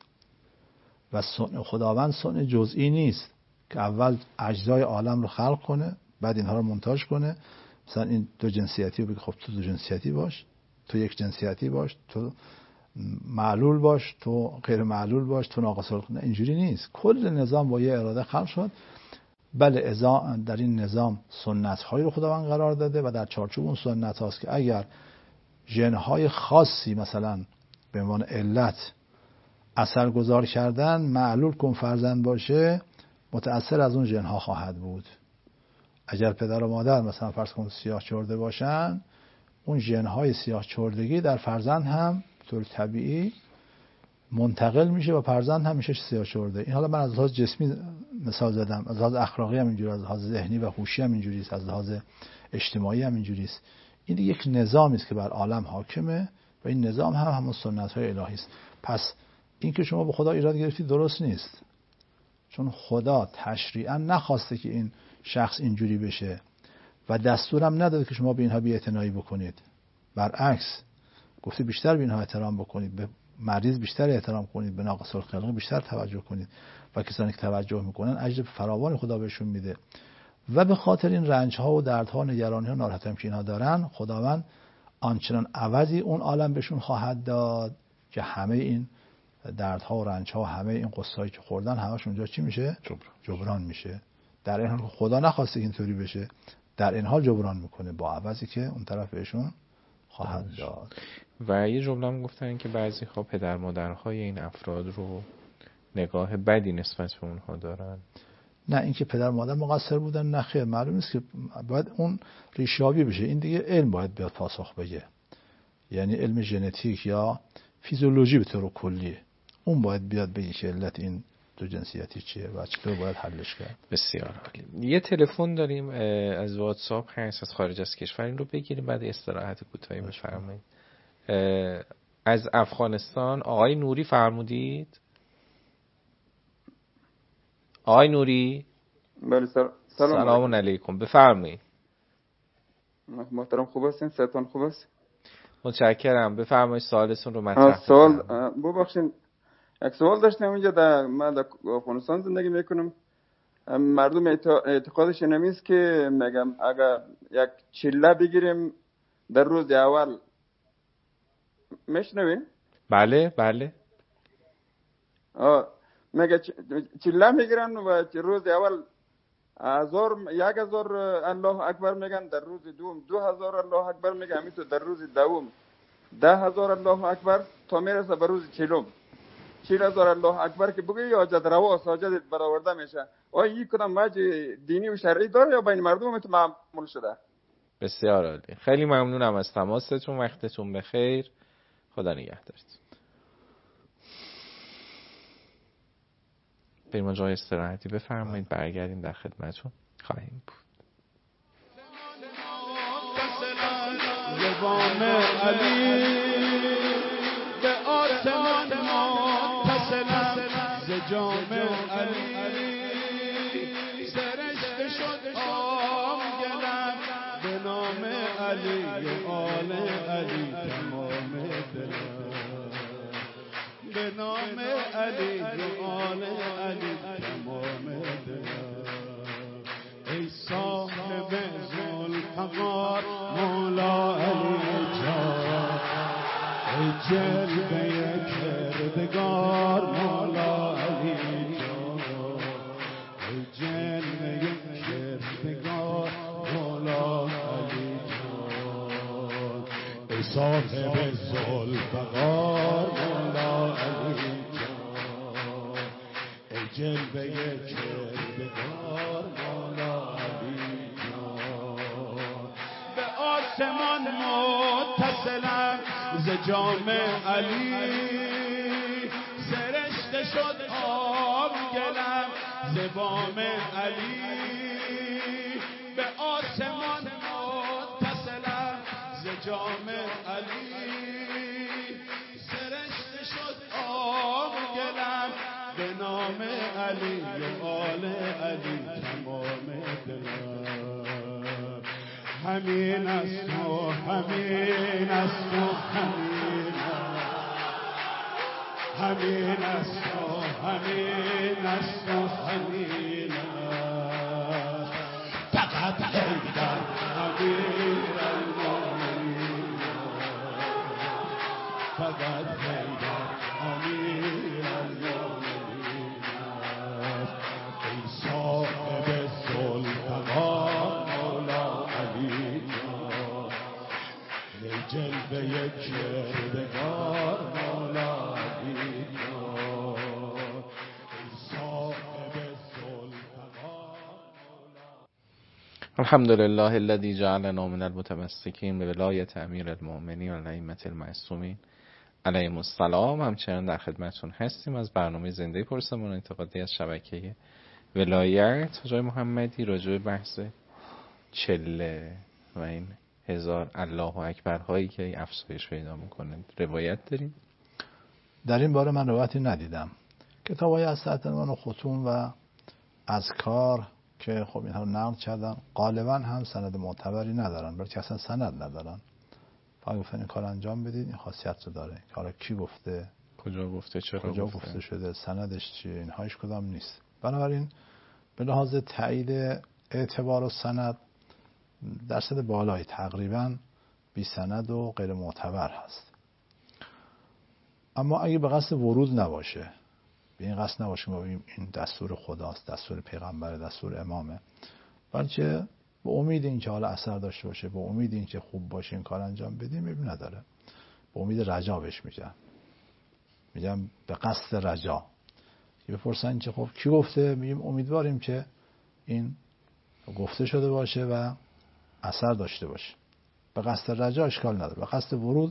[SPEAKER 3] و صنع خداوند صنع جزئی نیست که اول اجزای عالم رو خلق کنه بعد اینها رو مونتاژ کنه. مثلا این دو جنسیتی رو بگه خب تو دو جنسیتی باش، تو یک جنسیتی باش، تو معلول باش، تو غیر معلول باش، تو ناقص الخلق. اینجوری نیست. کل نظام با یه اراده خلق شد. بله ازا در این نظام سنت هایی رو خداوند قرار داده و در چارچوب اون سنت هاست که اگر ژن های خاصی مثلا به عنوان علت اثر گذار کردن، معلول کن فرزند باشه متأثر از اون ژن ها خواهد بود. اگر پدر و مادر مثلا فرض کن سیاه چرده باشن، اون ژن های سیاه چردگی در فرزند هم طور طبیعی منتقل میشه و فرزند هم میشه سیاه چرده. این حالا من از لحاظ جسمی مثال زدم، از لحاظ اخلاقی هم اینجوری، از لحاظ ذهنی و هوشی هم اینجوری است، از لحاظ اجتماعی هم اینجوری است. این یک نظامی است که بر عالم حاکمه و این نظام هم همون سنت های الهی است. پس این که شما به خدا ایراد گرفتید درست نیست، چون خدا تشریعا نخواسته که این شخص اینجوری بشه و دستورم نداده که شما به اینها بی‌اعتنایی بکنید. برعکس گفته بیشتر به اینها احترام بکنید، به مریض بیشتر احترام کنید، به ناقص الخلق بیشتر توجه کنید و کسانی که توجه میکنن اجر فراوان خدا بهشون میده. و به خاطر این رنج ها و درد ها و نگرانی ها و ناراحتی که اینها دارن، خداوند آنچنان عوضی اون عالم بهشون خواهد داد که همه این دردها و رنج ها و همه این قصه‌ای که خوردن همش اونجا چی میشه؟ جبران, جبران میشه. در این حال خدا نخواسته که اینطوری بشه، در این حال جبران میکنه با عوضی که اون طرف بهشون خواهد داد.
[SPEAKER 2] و یه جمله هم گفتن که بعضی ها پدر مادرهای این افراد رو نگاه بدی نسبت به اونها دارن.
[SPEAKER 3] نه اینکه پدر مادر مقصر بودن نه خیر، معلوم است که باید اون ریشیابی بشه. این دیگه علم باید بیاد پاسخ بگه، یعنی علم ژنتیک یا فیزیولوژی به طور کلی اون باید بیاد بگه که علت این دو جنسیتی چیه و چطور باید حلش کرد.
[SPEAKER 2] بسیار عالی. یه تلفن داریم از واتساپ هست از خارج از کشور، این رو بگیریم بعد استراحت کوتاهی بفرمایید. از افغانستان آقای نوری فرمودید. آقای نوری
[SPEAKER 8] بله سلام
[SPEAKER 2] سلام علیکم بفرمایید.
[SPEAKER 8] محترم خوب هستین؟ صحتتون خوب است؟
[SPEAKER 2] متشکرم. بفرمایید سوالتون رو مطرح کنید.
[SPEAKER 8] سوال ببخشید یک سوال داشتم. اینجا در من در افغانستان زندگی میکنم. مردم اعتقادش نمیست که میگم اگر یک چله بگیریم در روز اول میشنوین؟
[SPEAKER 2] بله بله.
[SPEAKER 8] آه میگه چله میگیرن و روز اول هزار یک هزار الله اکبر میگن، در روز دوم دو هزار الله اکبر میگن، همینطور در روز دوم ده هزار الله اکبر تا میرسه به روز چهلم چهل هزار الله اکبر که بگی حاجت روا حاجت برآورده میشه. آیا این کدام وجه دینی و شرعی داره یا بین مردم تو معمول شده؟
[SPEAKER 2] بسیار عالی. خیلی ممنونم از تماستون. وقتتون بخیر. خدا نگهدارت. بریم جای استراحتی بفرمایید، برگردیم در خدمتتون خواهیم بود.
[SPEAKER 1] زبان علی به آسمان متصلم، ز جام علی سرشته شد آم گلم، به نام علی و آل علی تمام دلم، به نام علی و آل علی تمام دلم. ای صاحب ذوالفقار مولا علی جان، ای جلوه کردگار مولا علی جان، ای جلوه کردگار مولا علی جان، ای صاحب ذوالفقار مولا علی جان، ای جلوه کردگار مولا علی جان. به آسمان متصلم ز جام علی، سرشته شد آب گلم ز بام علی. به آسمان متصلم ز جام علی، سرشته شد آب گلم به نام علی و آل علی تمام دلم همین است و همین است و همین همین است و همین است و همین است فقط حیدر امیر المؤمنین فقط حیدر امیر المؤمنین ای صاحب ذوالفقار مولا علی ای جلوه کردگار مولا علی
[SPEAKER 2] الحمد لله الذي جعلنا من المتمسكين بولایت امیر المؤمنین و الائمة المعصومین علیهم السلام. همچنان در خدمتتون هستیم از برنامه زنده پرسمان انتقادی از شبکه ولایت. جای محمدی راجع به بحث چله و این هزار الله اکبر هایی که افزایش پیدا میکنه روایت داریم.
[SPEAKER 3] در این باره من روایتی ندیدم. کتاب‌های از سطرمان و ختوم و اذکار که خب اینها رو نقل کردن غالبا هم سند معتبری ندارن، بلکه اصلا سند ندارن. فقط گفتن این کار انجام بدید، این خاصیت رو داره. حالا کی گفته،
[SPEAKER 2] کجا گفته، چرا
[SPEAKER 3] کجا
[SPEAKER 2] گفته,
[SPEAKER 3] گفته شده، سندش چیه، اینها هیچ کدام نیست. بنابراین به لحاظ تایید اعتبار و سند درصد بالایی تقریبا بی سند و غیر معتبر هست. اما اگه به قصد ورود نباشه، به این قصد نباشه ما بگیم این دستور خداست، دستور پیغمبر، دستور امامه، بلکه به امید این که حالا اثر داشته باشه، به امید این که خوب باشه این کار انجام بدیم، ببین نداره. به امید رجا بهش میگم میگم به قصد رجا. بپرسن که خب کی گفته، میگیم امیدواریم که این گفته شده باشه و اثر داشته باشه. به قصد رجا اشکال نداره. به قصد ورود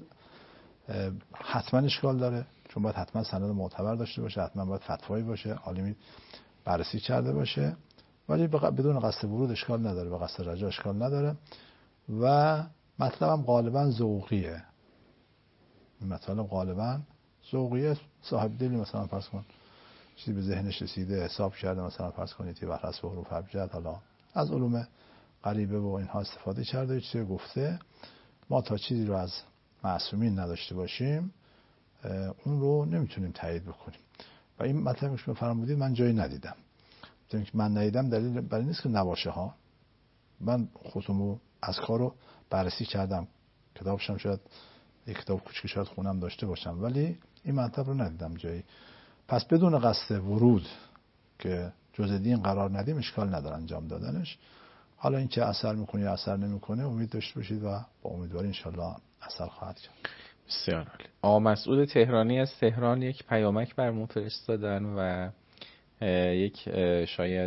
[SPEAKER 3] حتما اشکال داره، چون باید حتما سند معتبر داشته باشه، حتما باید فتوایی باشه، عالمی بررسی کرده باشه. ولی بدون قصد ورود اشکال نداره، به قصد رجا اشکال نداره. و مطلبم غالبا ذوقیه. مطلب غالبا ذوقیه. صاحب دلی مثلا فرض کن چیزی به ذهنش رسیده، حساب کرده، مثلا فرض کنید یه بحث به حروف ابجد، حالا از علوم غریبه و اینها استفاده کرده، چیزی گفته. ما تا چیزی رو از معصومین نداشته باشیم اون رو نمیتونیم تایید بکنیم. و این مطلبش که فرمودید من جایی ندیدم. چون که من ندیدم دلیل برای نیست که نباشه ها. من خودمو از کارو بررسی کردم، کتابشم شاید یک کتاب کوچیک شاید خونم داشته باشم، ولی این مطلب رو ندیدم جایی. پس بدون قصد ورود که جزء دین قرار ندیم اشکال نداره انجام دادنش. حالا این که اثر میکنه یا اثر نمیکنه امید داشته باشید و با امیدواری انشالله اثر خواهد کرد.
[SPEAKER 2] بسیار عالی. آقا مسعود تهرانی از تهران یک پیامک برمون فرستادن و یک شاید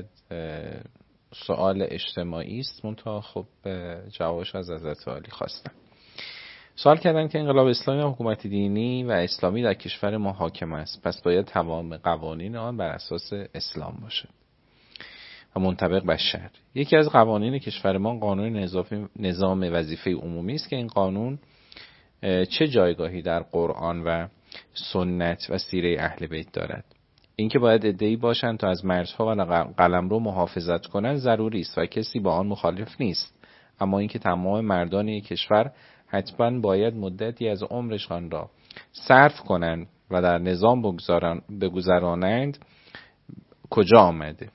[SPEAKER 2] سوال اجتماعی است، منتها خب جوابش از حضرت عالی خواستم. سوال کردن که انقلاب اسلامی و حکومت دینی و اسلامی در کشور ما حاکم است، پس باید تمام قوانین آن بر اساس اسلام باشد و منطبق بر شرع. یکی از قوانین کشور ما قانون نظام وظیفه عمومی است که این قانون چه جایگاهی در قرآن و سنت و سیره اهل بیت دارد؟ اینکه باید عده‌ای باشند تا از مرزها و قلمرو محافظت کنند ضروری است و کسی با آن مخالف نیست، اما اینکه تمام مردان یک کشور حتما باید مدتی از عمرشان را صرف کنند و در نظام بگذرانند کجا آمده؟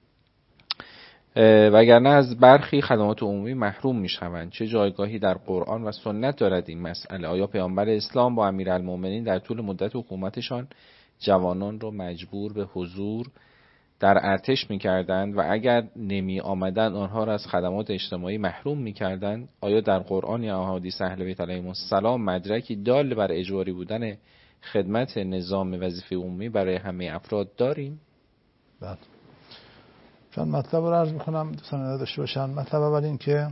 [SPEAKER 2] وگرنه از برخی خدمات عمومی محروم میشوند. چه جایگاهی در قرآن و سنت دارد این مسئله؟ آیا پیامبر اسلام با امیرالمومنین در طول مدت حکومتشان جوانان را مجبور به حضور در ارتش میکردند و اگر نمی آمدند آنها را از خدمات اجتماعی محروم میکردند؟ آیا در قرآن یا احادیث اهل بیت علیهم السلام مدرکی دال بر اجباری بودن خدمت نظام وظیفه عمومی برای همه افراد داریم؟
[SPEAKER 3] بله. چون مطلب رو عرض میکنم دوستان داشته باشن. مطلب اول این که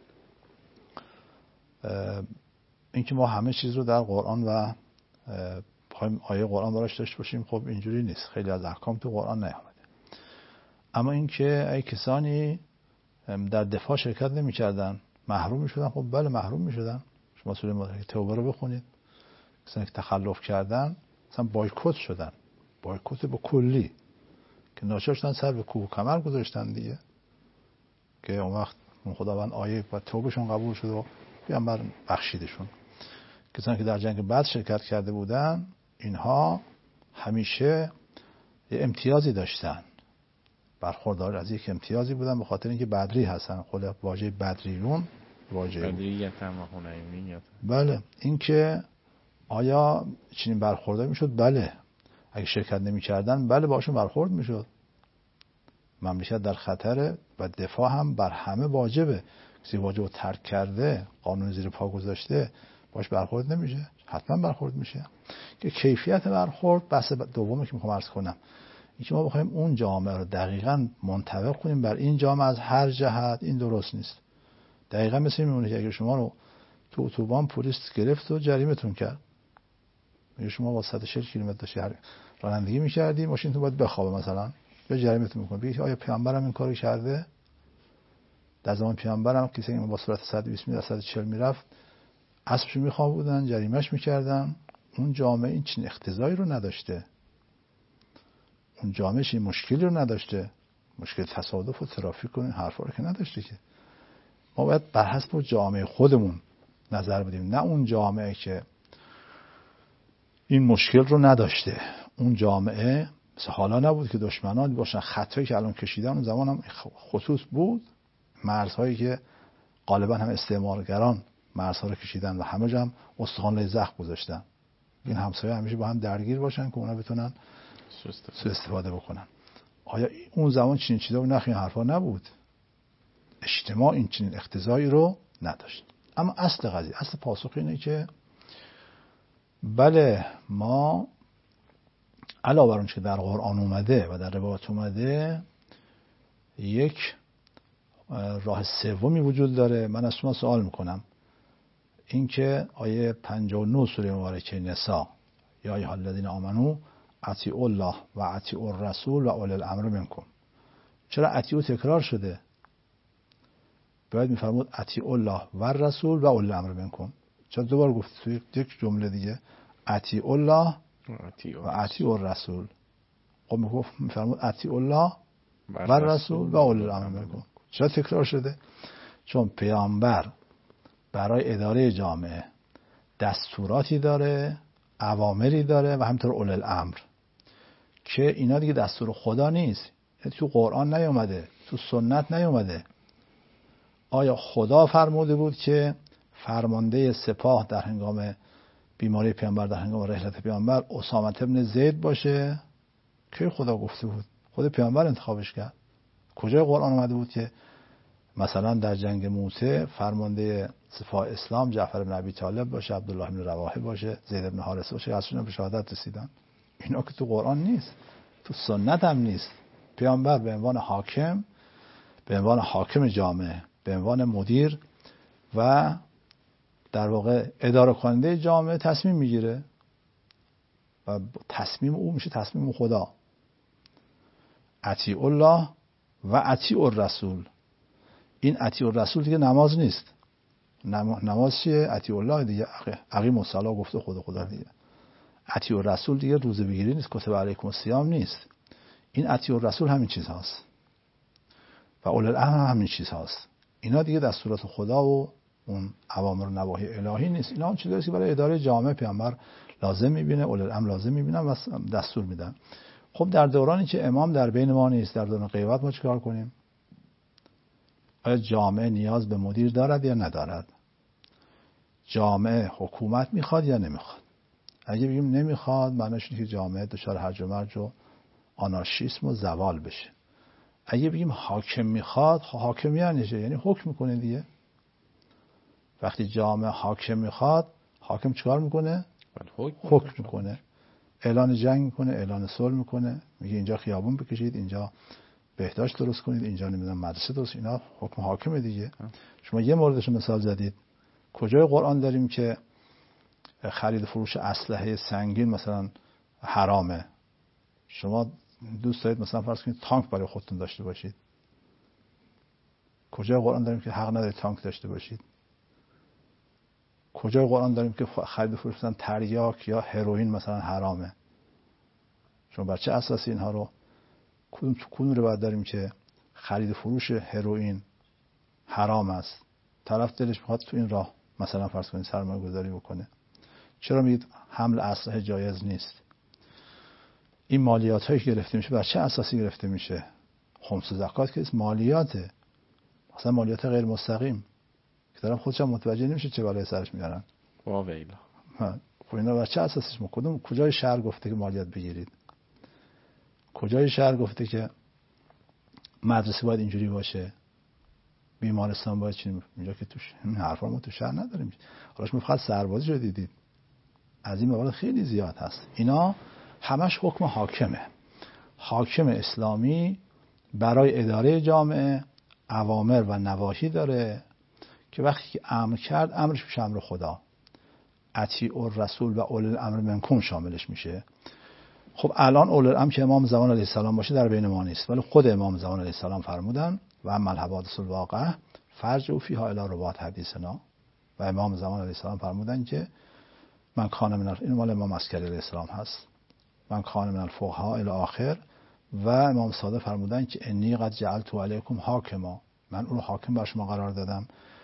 [SPEAKER 3] این که ما همه چیز رو در قرآن و بخوایم آیه قرآن براش داشته باشیم، خب اینجوری نیست. خیلی از احکام تو قرآن نیامده. اما این که ای کسانی در دفاع شرکت نمی کردن محروم می شدن، خب بله محروم می شدن. شما سوره توبه رو بخونید. کسانی که تخلف کردن مثلا بایکوت شدن. بایکوت با کلی که ناچار شدن سر به کوه کمر گذاشتن دیگه، که اون وقت اون خداوند آیه و توبهشون قبول شد و پیامبر بخشیدشون. کسانی که در جنگ بدر شرکت کرده بودن اینها همیشه یه امتیازی داشتن، برخوردار از یک امتیازی بودن به خاطر اینکه بدری هستن. خود واژه بدریون واژه
[SPEAKER 2] بدریت هم هنینیت.
[SPEAKER 3] بله، این که آیا چنین برخوردار میشد؟ بله. اگه شرکت نمی‌کردن بله باشون برخورد میشد. مملکت در خطره و دفاع هم بر همه واجبه. کسی واجب رو ترک کرده، قانون زیر پا گذاشته، باش برخورد نمیشه، حتما برخورد میشه. که کیفیت برخورد بحث دومی که میخوام عرض کنم، اینکه ما بخوایم اون جامعه رو دقیقاً منطبق کنیم بر این جامعه از هر جهت، این درست نیست. دقیقاً مثل میمونه که اگه شما رو تو اتوبان پلیس گرفت و جریمتون کرد، اگه شما با صد و چهل کیلومتر داشتی رانندگی می‌کردی، ماشینتون باید بخوابه مثلا، یا جریمتون میکنه. بگید آیا پیامبرم این کارو کرده؟ در زمان پیامبرم کسی که با سرعت صد و بیست میل صد و چهل میرفت اسبش میخوابوندن، جریمهش میکردن. اون جامعه این چنین اقتضایی رو نداشته، اون جامعه این مشکلی رو نداشته، مشکل تصادف و ترافیک و این حرفا رو که نداشته. که ما باید بر حسب جامعه خودمون نظر بدیم، نه اون جامعه که این مشکل رو نداشته. اون جامعه مثل حالا نبود که دشمنان باشن، خطایی که الان کشیدن اون زمان هم خطوط بود، مرزهایی که غالبا هم استعمارگران مرزها رو کشیدن و همه جا هم استخوان‌های زخم گذاشتن. این همسایه همیشه با هم درگیر باشن که اونا بتونن سوء استفاده بکنن. آیا اون زمان چنین چیزا بود؟ نه، این حرفا نبود. اجتماع این چنین اقتضایی رو نداشت. اما اصل قضیه، اصل پاسخ اینه که بله، ما علاوه بر اون که در قرآن اومده و در روایات اومده، یک راه سومی وجود داره. من از شما سوال میکنم، این که آیه پنجاه و نه سوره مبارکه نساء، یا ایها الذین آمنو اطیعوا الله و اطیعوا الرسول و اولی الامر منکم، چرا اطیعوا تکرار شده؟ باید میفرمود اطیعوا الله و الرسول و اولی الامر منکم. چرا دوبار گفت توی یک جمله دیگه اطیعوا الله و اطیعوا الرسول؟ خب میگفت میفرمود اطیعوا الله و الرسول و اولی الامر منکم. چرا تکرار شده؟ چون پیامبر برای اداره جامعه دستوراتی داره، اوامری داره و همینطور اولی الامر، که اینا دیگه دستور خدا نیست، تو قرآن نیومده، تو سنت نیومده. آیا خدا فرموده بود که فرمانده سپاه در هنگام بیماری پیامبر، در هنگام رحلت پیامبر اسامه بن زید باشه؟ که خدا گفته بود؟ خود پیامبر انتخابش کرد. کجای قرآن اومده بود که مثلا در جنگ موته فرمانده سپاه اسلام جعفر بن ابی طالب باشه، عبدالله بن رواحه باشه، زید بن حارثه باشه، اصلا به شهادت رسیدن؟ اینا که تو قرآن نیست، تو سنت هم نیست. پیامبر به عنوان حاکم، به عنوان حاکم جامعه، به عنوان مدیر و در واقع اداره کننده جامعه تصمیم میگیره و تصمیم او میشه تصمیم خدا. اطیع الله و اطیع الرسول. این اطیع الرسول دیگه نماز نیست. نماز چیه؟ اطیع الله دیگه، اقیم الصلاة گفته خدا خدا دیگه. اطیع الرسول دیگه روزه بگیری نیست، کتب علیکم الصیام نیست. این اطیع الرسول همین چیز هاست و اولی الامر همین چیز هاست. اینا دیگه دستورات خدا و اون اوامر و نواهی الهی نیست. اینا اون چیزایی که برای اداره جامعه پیامبر لازم میبینه، اولی الامر لازم میبینن و دستور میدن. خب در دورانی که امام در بین ما نیست، در دوران غیبت، ما چیکار کنیم؟ آیا جامعه نیاز به مدیر دارد یا ندارد؟ جامعه حکومت میخواد یا نمیخواد؟ اگه بگیم نمیخواد، معنیش اینه که جامعه دچار هرج و مرج و آنارشیسم و زوال بشه. اگه بگیم حاکم میخواد، حاکم یعنی چه؟ یعنی حکم میکنه دیگه. وقتی جامعه حاکم میخواد، حاکم چیکار میکنه؟ حکم میکنه. اعلان جنگ میکنه، اعلان صلح میکنه، میگه اینجا خیابون بکشید، اینجا بهداشت درست کنید، اینجا نمیدونم مدرسه درست. اینا حکم حاکمه دیگه. شما یه موردش مثال زدید. کجای قرآن داریم که خرید فروش اسلحه سنگین مثلا حرامه؟ شما دوست دارید مثلا فرض کنید تانک برای خودتون داشته باشید؟ کجای قرآن داریم که حق ندارید تانک داشته باشید؟ کجای قرآن داریم که خرید فروش مثلا تریاک یا هروئین مثلا حرامه؟ شما بر چه اساسی اینها رو کدوم تو کدوم رو باید داریم که خرید و فروش هروئین حرام است، طرف دلش میخواد تو این راه مثلا فرض کنید سرمایه گذاری بکنه، چرا میگید حمل اسلحه جایز نیست؟ این مالیات هایی که گرفته میشه بر چه اساسی گرفته میشه؟ خمس و زکات که مالیاته، مثلا مالیات غیر مستقیم که طرف خودش هم متوجه نمیشه چه بالای سرش میارن.
[SPEAKER 2] واویلا.
[SPEAKER 3] خب اینا بر چه اساسی؟ کدوم کجای شهر گفته که مالیات بگیرید؟ کجای شهر گفته که مدرسه باید اینجوری باشه، بیمارستان باید چی؟ اینجا که توش این حرفا ما تو شهر نداریم. حالا شما فقط سربازی رو دیدید، از این موارد خیلی زیاد هست. اینا همش حکم حاکمه. حاکم اسلامی برای اداره جامعه اوامر و نواهی داره که وقتی که امر کرد امرش میشه امر خدا. اطیعوا الرسول و اولی الامر منکم شاملش میشه. خب الان اولی الامر که امام زمان علیه السلام باشه در بین ما نیست، ولی خود امام زمان علیه السلام فرمودن و اما الحوادث الواقعه فرجعوا فیها الی روات حدیثنا، و امام زمان علیه السلام فرمودن که من کان من الف... این مال امام عسکری علیه السلام هست، من کان من الفقها الی آخر، و امام صادق فرمودن که انی قد جعلت علیکم حاکما، من اون رو حاکم بر شما قرار دادم،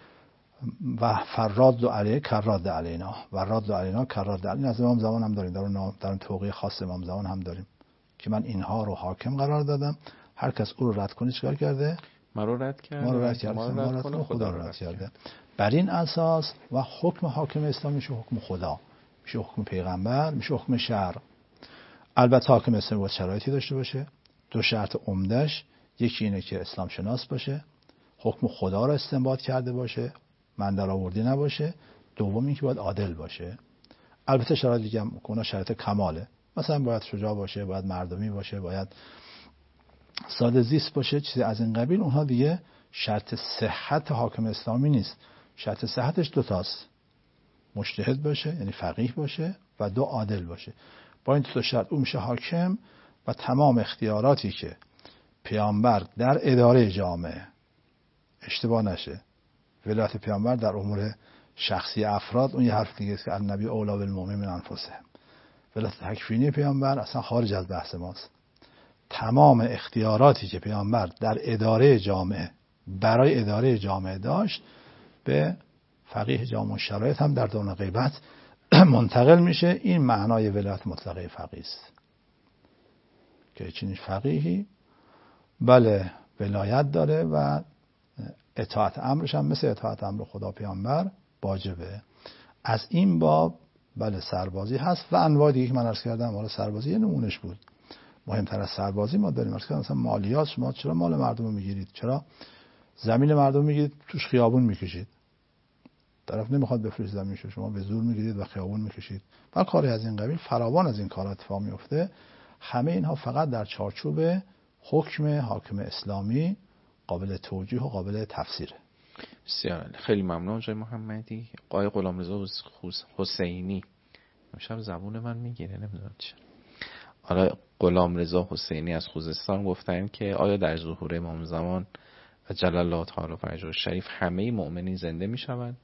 [SPEAKER 3] و فراد علیه کراد علینا و راد علینا کراد علینا. از امام زمان هم داریم، در اون در اون توقیه خاص امام زمان هم داریم که من اینها رو حاکم قرار دادم، هر کس او رو رد کنه چیکار کرده؟
[SPEAKER 2] ما رو رد کرده،
[SPEAKER 3] ما رو رد کرده،
[SPEAKER 2] ما رو رد کنه
[SPEAKER 3] خدا رو رد کرده. بر این اساس و حکم حاکم اسلامی میشه حکم خدا، میشه حکم پیغمبر، میشه حکم شرع. البته حاکم اسلامی باید شرایطی داشته باشه. دو شرط عمدهش یکی اینه که اسلام شناس باشه، حکم خدا رو استنباط کرده باشه، من در آوردی نباشه. دوم اینکه باید عادل باشه. البته شرایط دیگه هم اونا شرایط کماله، مثلا باید شجاع باشه، باید مردمی باشه، باید ساده زیست باشه، چیزی از این قبیل. اونها دیگه شرط صحت حاکم اسلامی نیست. شرط صحتش دو تاست: مجتهد باشه یعنی فقیه باشه و دو عادل باشه. با این دو شرط اون میشه حاکم و تمام اختیاراتی که پیامبر در اداره جامعه، اشتباه نشه، ولایت پیامبر در امور شخصی افراد اون یه حرف دیگه است که النبی اولی بالمؤمنین من انفسهم، ولایت تکوینی پیامبر اصلا خارج از بحث ماست. تمام اختیاراتی که پیامبر در اداره جامعه برای اداره جامعه داشت به فقیه جامع شرایط هم در دوران غیبت منتقل میشه. این معنای ولایت مطلقه فقیه است که چنین فقیهی بله ولایت داره و اطاعت امرش هم مثل اطاعت امر خدا پیامبر واجبه. از این باب بله سربازی هست و انواع دیگه که من عرض کردم. حالا سربازی یه نمونهش بود. مهمتر از سربازی ما داریم عرض کردم مثلا مالیات. شما چرا مال مردم رو میگیرید؟ چرا زمین مردم میگیرید توش خیابون میکشید؟ طرف نمیخواد بفروشه زمینشو، شما به زور میگیرید و خیابون میکشید. و کاری از این قبیل فراوان از این کارا اتفاق میفته. همه اینها فقط در چارچوب حکم حاکم اسلامی قابل توجیه و قابل تفسیره.
[SPEAKER 2] بسیار خیلی ممنون جای محمدی. آقای غلامرضا حسینی امشب زبون من میگیره نمیدونم چرا. آقای غلامرضا حسینی از خوزستان گفتن که آیا در ظهور امام زمان جل الله تعالی فرجه الشریف همه مؤمنین زنده میشوند؟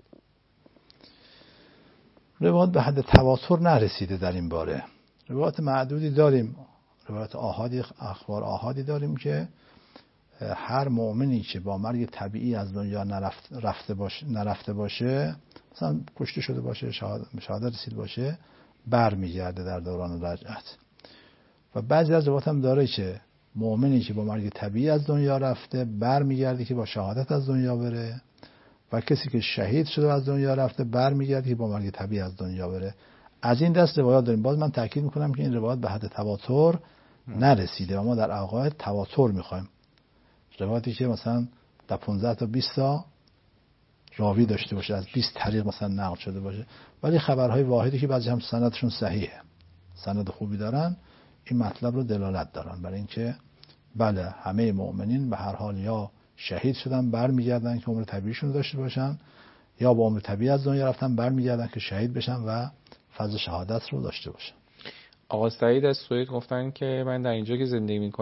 [SPEAKER 3] روایات به حد تواتر نرسیده در این باره. روایات معدودی داریم، روایات آحادی، اخبار آحادی داریم که هر مؤمنی که با مرگ طبیعی از دنیا نرفت رفته باشه نرفته باشه، مثلا کشته شده باشه، شهادت رسید باشه، برمیگرده در دوران رجعت. و بعضی از روایات هم داره که مؤمنی که با مرگ طبیعی از دنیا رفته برمیگرده که با شهادت از دنیا بره، و کسی که شهید شده از دنیا رفته برمیگرده که با مرگ طبیعی از دنیا بره. از این دست روایات داریم. باز من تاکید میکنم که این روایات به حد تواتر نرسیده و ما در عقاید تواتر میخوایم. روایتی که مثلا در پانزده تا بیست تا راوی داشته باشه، از بیست طریق مثلا نقل شده باشه، ولی خبرهای واحدی که بعضی هم سندشون صحیحه، سند خوبی دارن، این مطلب رو دلالت دارن برای اینکه بله همه مؤمنین به هر حال یا شهید شدن برمیگردن که عمر طبیعیشون داشته باشن، یا با عمر طبیعی از دنیا رفتن برمیگردن که شهید بشن و فضل شهادت رو داشته باشن.
[SPEAKER 2] آقا سعید از سوئد گفتن که من در اینجا که زندگی می کنم، میکنم، قبله دقیقاً مشخص نیست، چیکار کنم؟
[SPEAKER 3] روایات معدودی داریم. روایات معدودی داریم که هر مؤمنی که با مرگ طبیعی از دنیا رفته برمیگرده که با شهادت از دنیا بره. از این دست روایات داریم. باز من تاکید میکنم که این روایات به حد تواتر نرسیده و ما در عقاید تواتر میخوایم.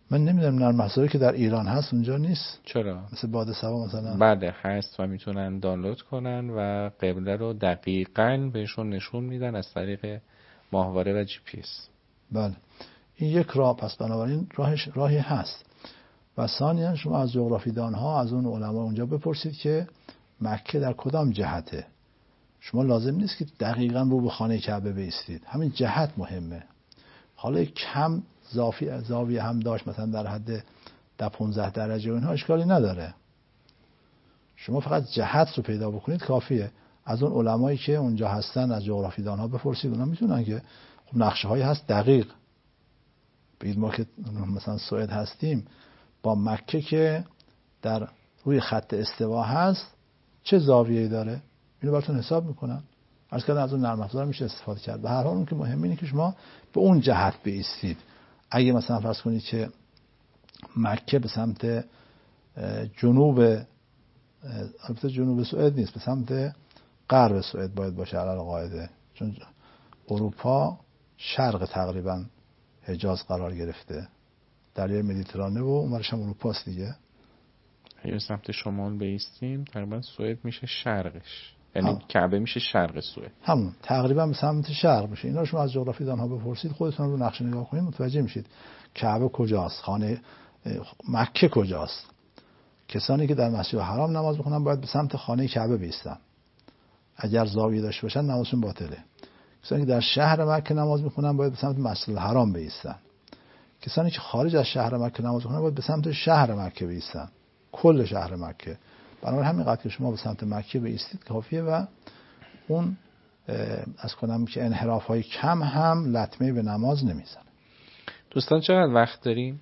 [SPEAKER 3] من نمیدونم نرم افزاری که در ایران هست اونجا نیست.
[SPEAKER 2] چرا؟
[SPEAKER 3] مثل باد سبا مثلا.
[SPEAKER 2] بله هست و میتونن دانلود کنن و قبله رو دقیقاً بهشون نشون میدن از طریق ماهواره و جی پی اس.
[SPEAKER 3] بله این یک راه، پس بنابراین راهش راهی هست. و ثانیاً شما از جغرافیدان ها، از اون علما اونجا بپرسید که مکه در کدام جهته. شما لازم نیست که دقیقاً رو به خانه کعبه بایستید، همین جهت مهمه. حالا کم زاویه زاویه هم داشت مثلا در حد ده پانزده درجه و اینها اشکالی نداره. شما فقط جهت رو پیدا بکنید کافیه. از اون علمایی که اونجا هستن، از جغرافیدان ها بپرسید، اونا میتونن که خب نقشه هایی هست دقیق. بگید ما که مثلا سوئد هستیم با مکه که در روی خط استوا هست چه زاویه‌ای داره، اینو براتون حساب میکنن. عرض کردم از اون نرم افزار میشه استفاده کرد. به هر حال اون که مهم اینه که شما به اون جهت بایستید. اگه مثلا فرض کنید که مکه به سمت جنوب، البته جنوب سوئد نیست، به سمت غرب سوئد باید باشه علل قاعده، چون اروپا شرق تقریبا حجاز قرار گرفته، دریای مدیترانه و اونورش هم اروپاست دیگه.
[SPEAKER 2] اگه سمت شمال بایستیم تقریبا سوئد میشه شرقش، یعنی کعبه میشه شرق سوئد،
[SPEAKER 3] همون تقریبا به سمت شرق میشه. اینا رو شما از جغرافیدان ها بپرسید، خودتون رو نقشه نگاه کنید متوجه میشید کعبه کجاست، خانه مکه کجاست. کسانی که در مسجد حرام نماز میخونن باید به سمت خانه کعبه بایستن، اگر زاویه داشته باشن نمازشون باطله. کسانی که در شهر مکه نماز میخونن باید به سمت مسجد الحرام بایستن. کسانی که خارج از شهر مکه نماز میخونن باید به سمت شهر مکه بایستن، کل شهر مکه. بنابراین همین قدر که شما به سمت مکه بایستید کافیه و اون از کنم که انحراف های کم هم لطمه به نماز نمیزنه.
[SPEAKER 2] دوستان چقدر وقت داریم؟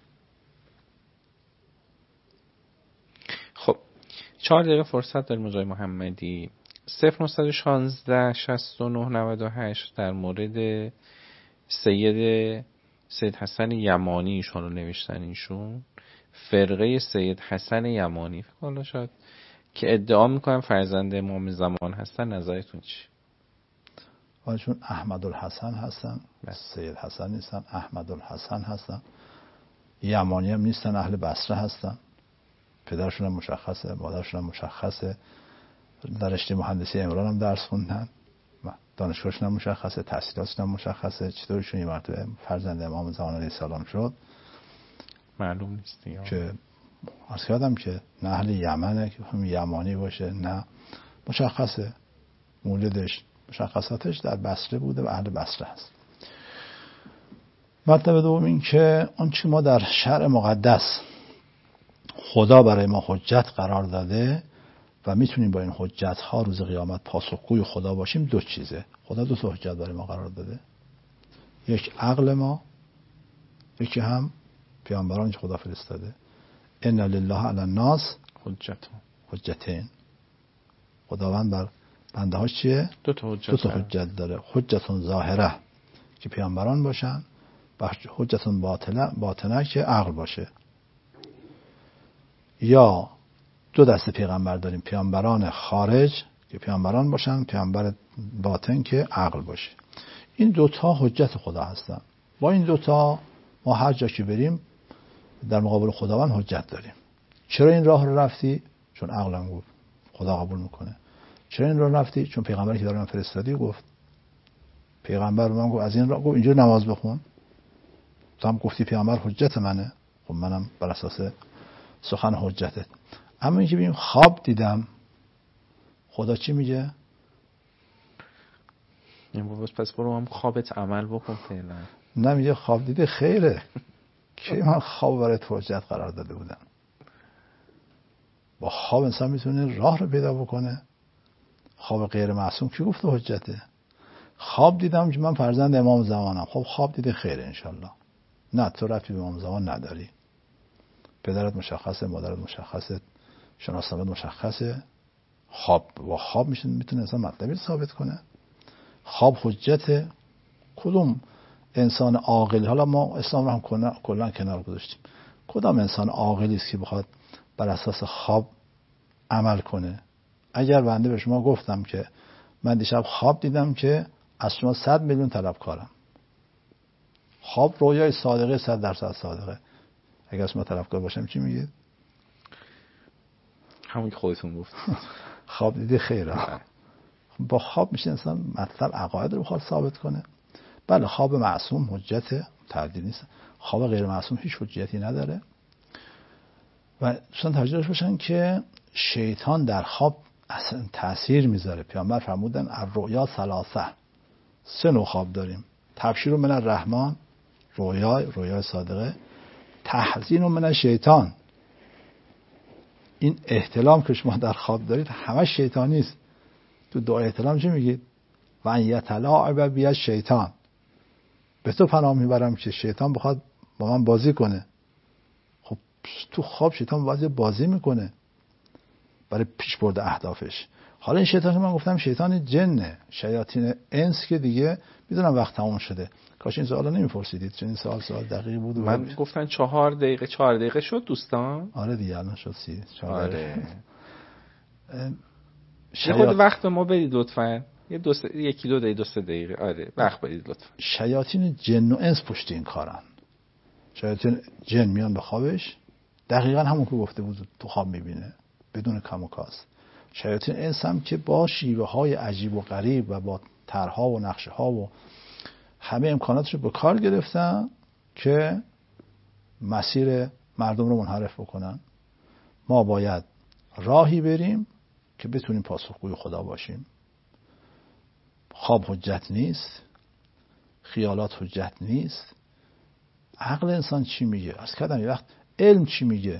[SPEAKER 2] خب چهار دقیقه فرصت داریم آقای محمدی. صفر نه یک شش شصت و نه نود و هشت در مورد سید سید حسن یمانی ایشون رو نوشتن، ایشون فرقه سید حسن یمانی فکر کنم شاید که ادعا میکنن فرزند امام زمان هستن. نظرتون چی؟
[SPEAKER 3] چون احمد الحسن هستن، سید حسن نیستن، احمد الحسن هستن، یمانی هم نیستن، اهل بصره هستن، پدرشون هم مشخصه، مادرشون هم مشخصه، در رشته مهندسی عمران هم درس خوندن، دانشگاهشون هم مشخصه، تحصیلاتشون هم مشخصه. چطورشون یه مرتبه فرزند امام زمان علیه السلام شد
[SPEAKER 2] معلوم نیست دیگه.
[SPEAKER 3] که عرض کردم که نه اهل یمنه که هم یمانی باشه، نه مشخصه مولدش، مشخصاتش در بصره بوده و اهل بصره هست. مطلب دوم این که اون چی ما در شرع مقدس خدا برای ما حجت قرار داده و میتونیم با این حجت ها روز قیامت پاسخگوی خدا باشیم، دو چیزه. خدا دو تا حجت برای ما قرار داده، یک عقل ما، یکی هم پیامبرانی که خدا فرستاده. ان لله علی الناس
[SPEAKER 2] حجت
[SPEAKER 3] حجتین. خداوند بر بنده هاش چیه؟
[SPEAKER 2] دو تا حجت,
[SPEAKER 3] دو تا حجت داره. حجتون ظاهره که پیامبران باشن و حجتون باطنه باطنه که عقل باشه. یا دو دسته پیغمبر داریم، پیامبران خارج که پیامبران باشن، پیامبر باطن که عقل باشه. این دوتا حجت خدا هستن. با این دوتا ما هر جا که بریم در مقابل خداوند حجت داریم. چرا این راه رو رفتی؟ چون عقلم گفت خدا قبول میکنه. چرا این راه رفتی؟ چون پیغمبری که دارم فرستادی گفت. پیغمبر من گفت از این راه، گفت اینجور نماز بخون. تو هم گفتی پیغمبر حجت منه، خب منم بر اساس سخن حجتت. اما اینکه ببین خواب دیدم، خدا چی میگه؟
[SPEAKER 2] این پس برو هم خوابت عمل بکن فعلا.
[SPEAKER 3] نمیگه خواب دیده خیره که من خواب برای حجت قرار داده بودم. با خواب انسان میتونه راه رو پیدا بکنه. خواب غیر معصوم کی گفته حجته؟ خواب دیدم که من فرزند امام زمانم. خب خواب دیده خیره انشالله. نه تو ربطی به امام زمان نداری. پدرت مشخصه، مادرت مشخصه، شناسنامت مشخصه. خواب با خواب میشه میتونه انسان مطلبی ثابت کنه. خواب حجته. کدوم انسان عاقل، حالا ما اسلام رو هم کلا کنار گذاشتیم، کدام انسان عاقلی است که بخواد بر اساس خواب عمل کنه؟ اگر بنده به شما گفتم که من دیشب خواب دیدم که از شما صد میلیون طلبکارم، خواب رویای صادقه، صد درصد صادقه. اگر از ما طلبکار باشم چی میگید؟
[SPEAKER 2] همون که خودتون گفت.
[SPEAKER 3] خواب دیدی خیره. با خواب میشه انسان مطلب عقاید رو بخواد ثابت کنه. بله خواب معصوم حجت تردید نیست. خواب غیر معصوم هیچ حجتی نداره. و دوستان توجه داشته باشن که شیطان در خواب اصلا تأثیر میذاره. پیامبر فرمودن الرؤیا ثلاثه، سه نوع خواب داریم: تبشیر من الرحمن، رویای رویای صادقه، تحزین من الشیطان. این احتلام که شما در خواب دارید همه شیطانی است. تو دعای احتلام چی میگید؟ و ان یتلاعب بی الشیطان، به تو پناه میبرم که شیطان بخواد با من بازی کنه. خب تو خواب شیطان بازی بازی میکنه برای پیش برد اهدافش. حالا این شیطان که من گفتم شیطان جنه، شیاطین انس که دیگه میدونم وقت تموم شده. کاش این سوالا نمیپرسیدید چون این سوال سوال دقیق بود.
[SPEAKER 2] من بود. گفتن چهار دقیقه چهار دقیقه شد دوستان.
[SPEAKER 3] آره دیگه الان شد سی چهار
[SPEAKER 2] آره.
[SPEAKER 3] شیاط...
[SPEAKER 2] خود وقت ما بدید لطفاً. یه دو س... یکی دو دقیقه دو سه دقیقه آره وقت بدید لطفاً.
[SPEAKER 3] شیاطین جن و انس پشت این کارن. شیاطین جن میان به خوابش دقیقاً همون که گفته بود تو خواب میبینه بدون کم و کاس. شیاطین انس هم که با شیوه های عجیب و غریب و با طرح‌ها و نقشه ها و همه امکاناتش رو به کار گرفتن که مسیر مردم رو منحرف بکنن. ما باید راهی بریم که بتونیم پاسخگوی خدا باشیم. خواب حجت نیست، خیالات حجت نیست. عقل انسان چی میگه؟ از کردم یه وقت علم چی میگه؟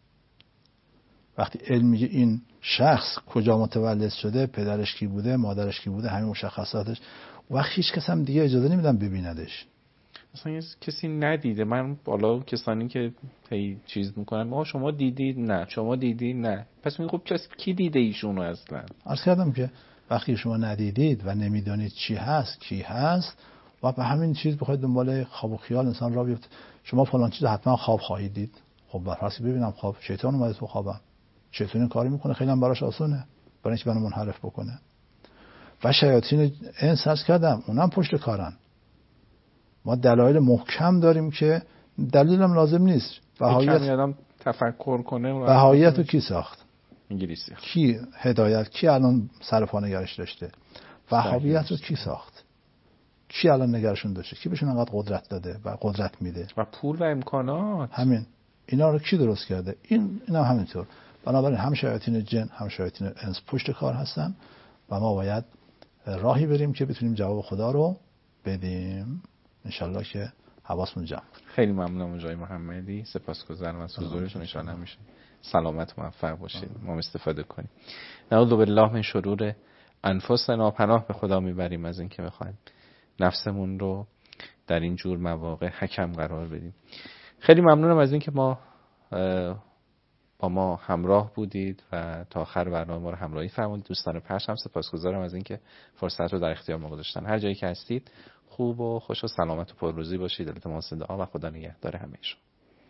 [SPEAKER 3] وقتی علم میگه این شخص کجا متولد شده، پدرش کی بوده، مادرش کی بوده، همین مشخصاتش، وقت هیچ کس هم دیگه اجازه نمیدن ببیندش.
[SPEAKER 2] اصلا کسی ندیده. من بالا کسانی که هی چیز میکنن ما شما دیدید؟ نه. شما دیدید؟ نه. پس میگم خب کسی کی دیده ایشونو اصلا؟
[SPEAKER 3] عرض کردم که وقتی شما ندیدید و نمیدونید چی هست کی هست و به همین چیز بخواید دنبال خواب و خیال انسان را بیفته. شما فلان چیز حتما خواب خواهید دید. خب برحاسی ببینم خواب شیطان اومده تو خوابم. شیطان این کاری میکنه، خیلی هم براش آسونه برای اینکه منو منحرف بکنه. و شیاطین انس عرض کردم اونم پشت کارن. ما دلایل محکم داریم که دلیلم لازم نیست.
[SPEAKER 2] وحایت آدم تفکر کنه.
[SPEAKER 3] وحایت رو کی ساخت؟
[SPEAKER 2] انگلیسی.
[SPEAKER 3] کی هدایت؟ کی الان سر پا نگرش داشته؟ وهابیت رو کی ساخت؟ کی الان نگرشون داشته؟ کی بهشون انقدر قدرت داده و قدرت میده؟
[SPEAKER 2] و پول و امکانات.
[SPEAKER 3] همین اینا رو کی درست کرده؟ این اینا هم همینطور. بنابراین هم شیاطین جن هم شیاطین انس پشت کار هستن و ما باید راهی بریم که بتونیم جواب خدا رو بدیم. انشالله که حواسمون جمع.
[SPEAKER 2] خیلی ممنونم جای محمدی، سپاسگزارم از حضورتون. ان شاءالله همیشه سلامت و موفق باشید. ما استفاده کنیم. نعوذ بالله من شرور انفسنا، پناه به خدا میبریم از این که بخوایم نفسمون رو در این جور مواقع حکم قرار بدیم. خیلی ممنونم از این که ما با ما همراه بودید و تا آخر برنامه ما رو همراهی فرمودید. دوستان پرش هم سپاسگزارم از این که فرصت رو در اختیار ما گذاشتن. هر جایی که هستید خوب و خوش و سلامت و پرروزی باشید. التماس دعا و خدا نگهدار همه شما.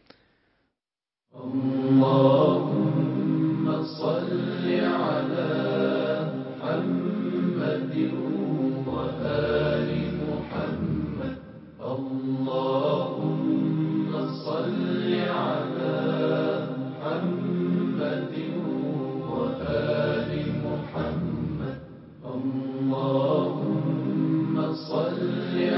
[SPEAKER 2] اللهم صل علی محمد و آل محمد. اللهم صل علی محمد و آل محمد. اللهم صل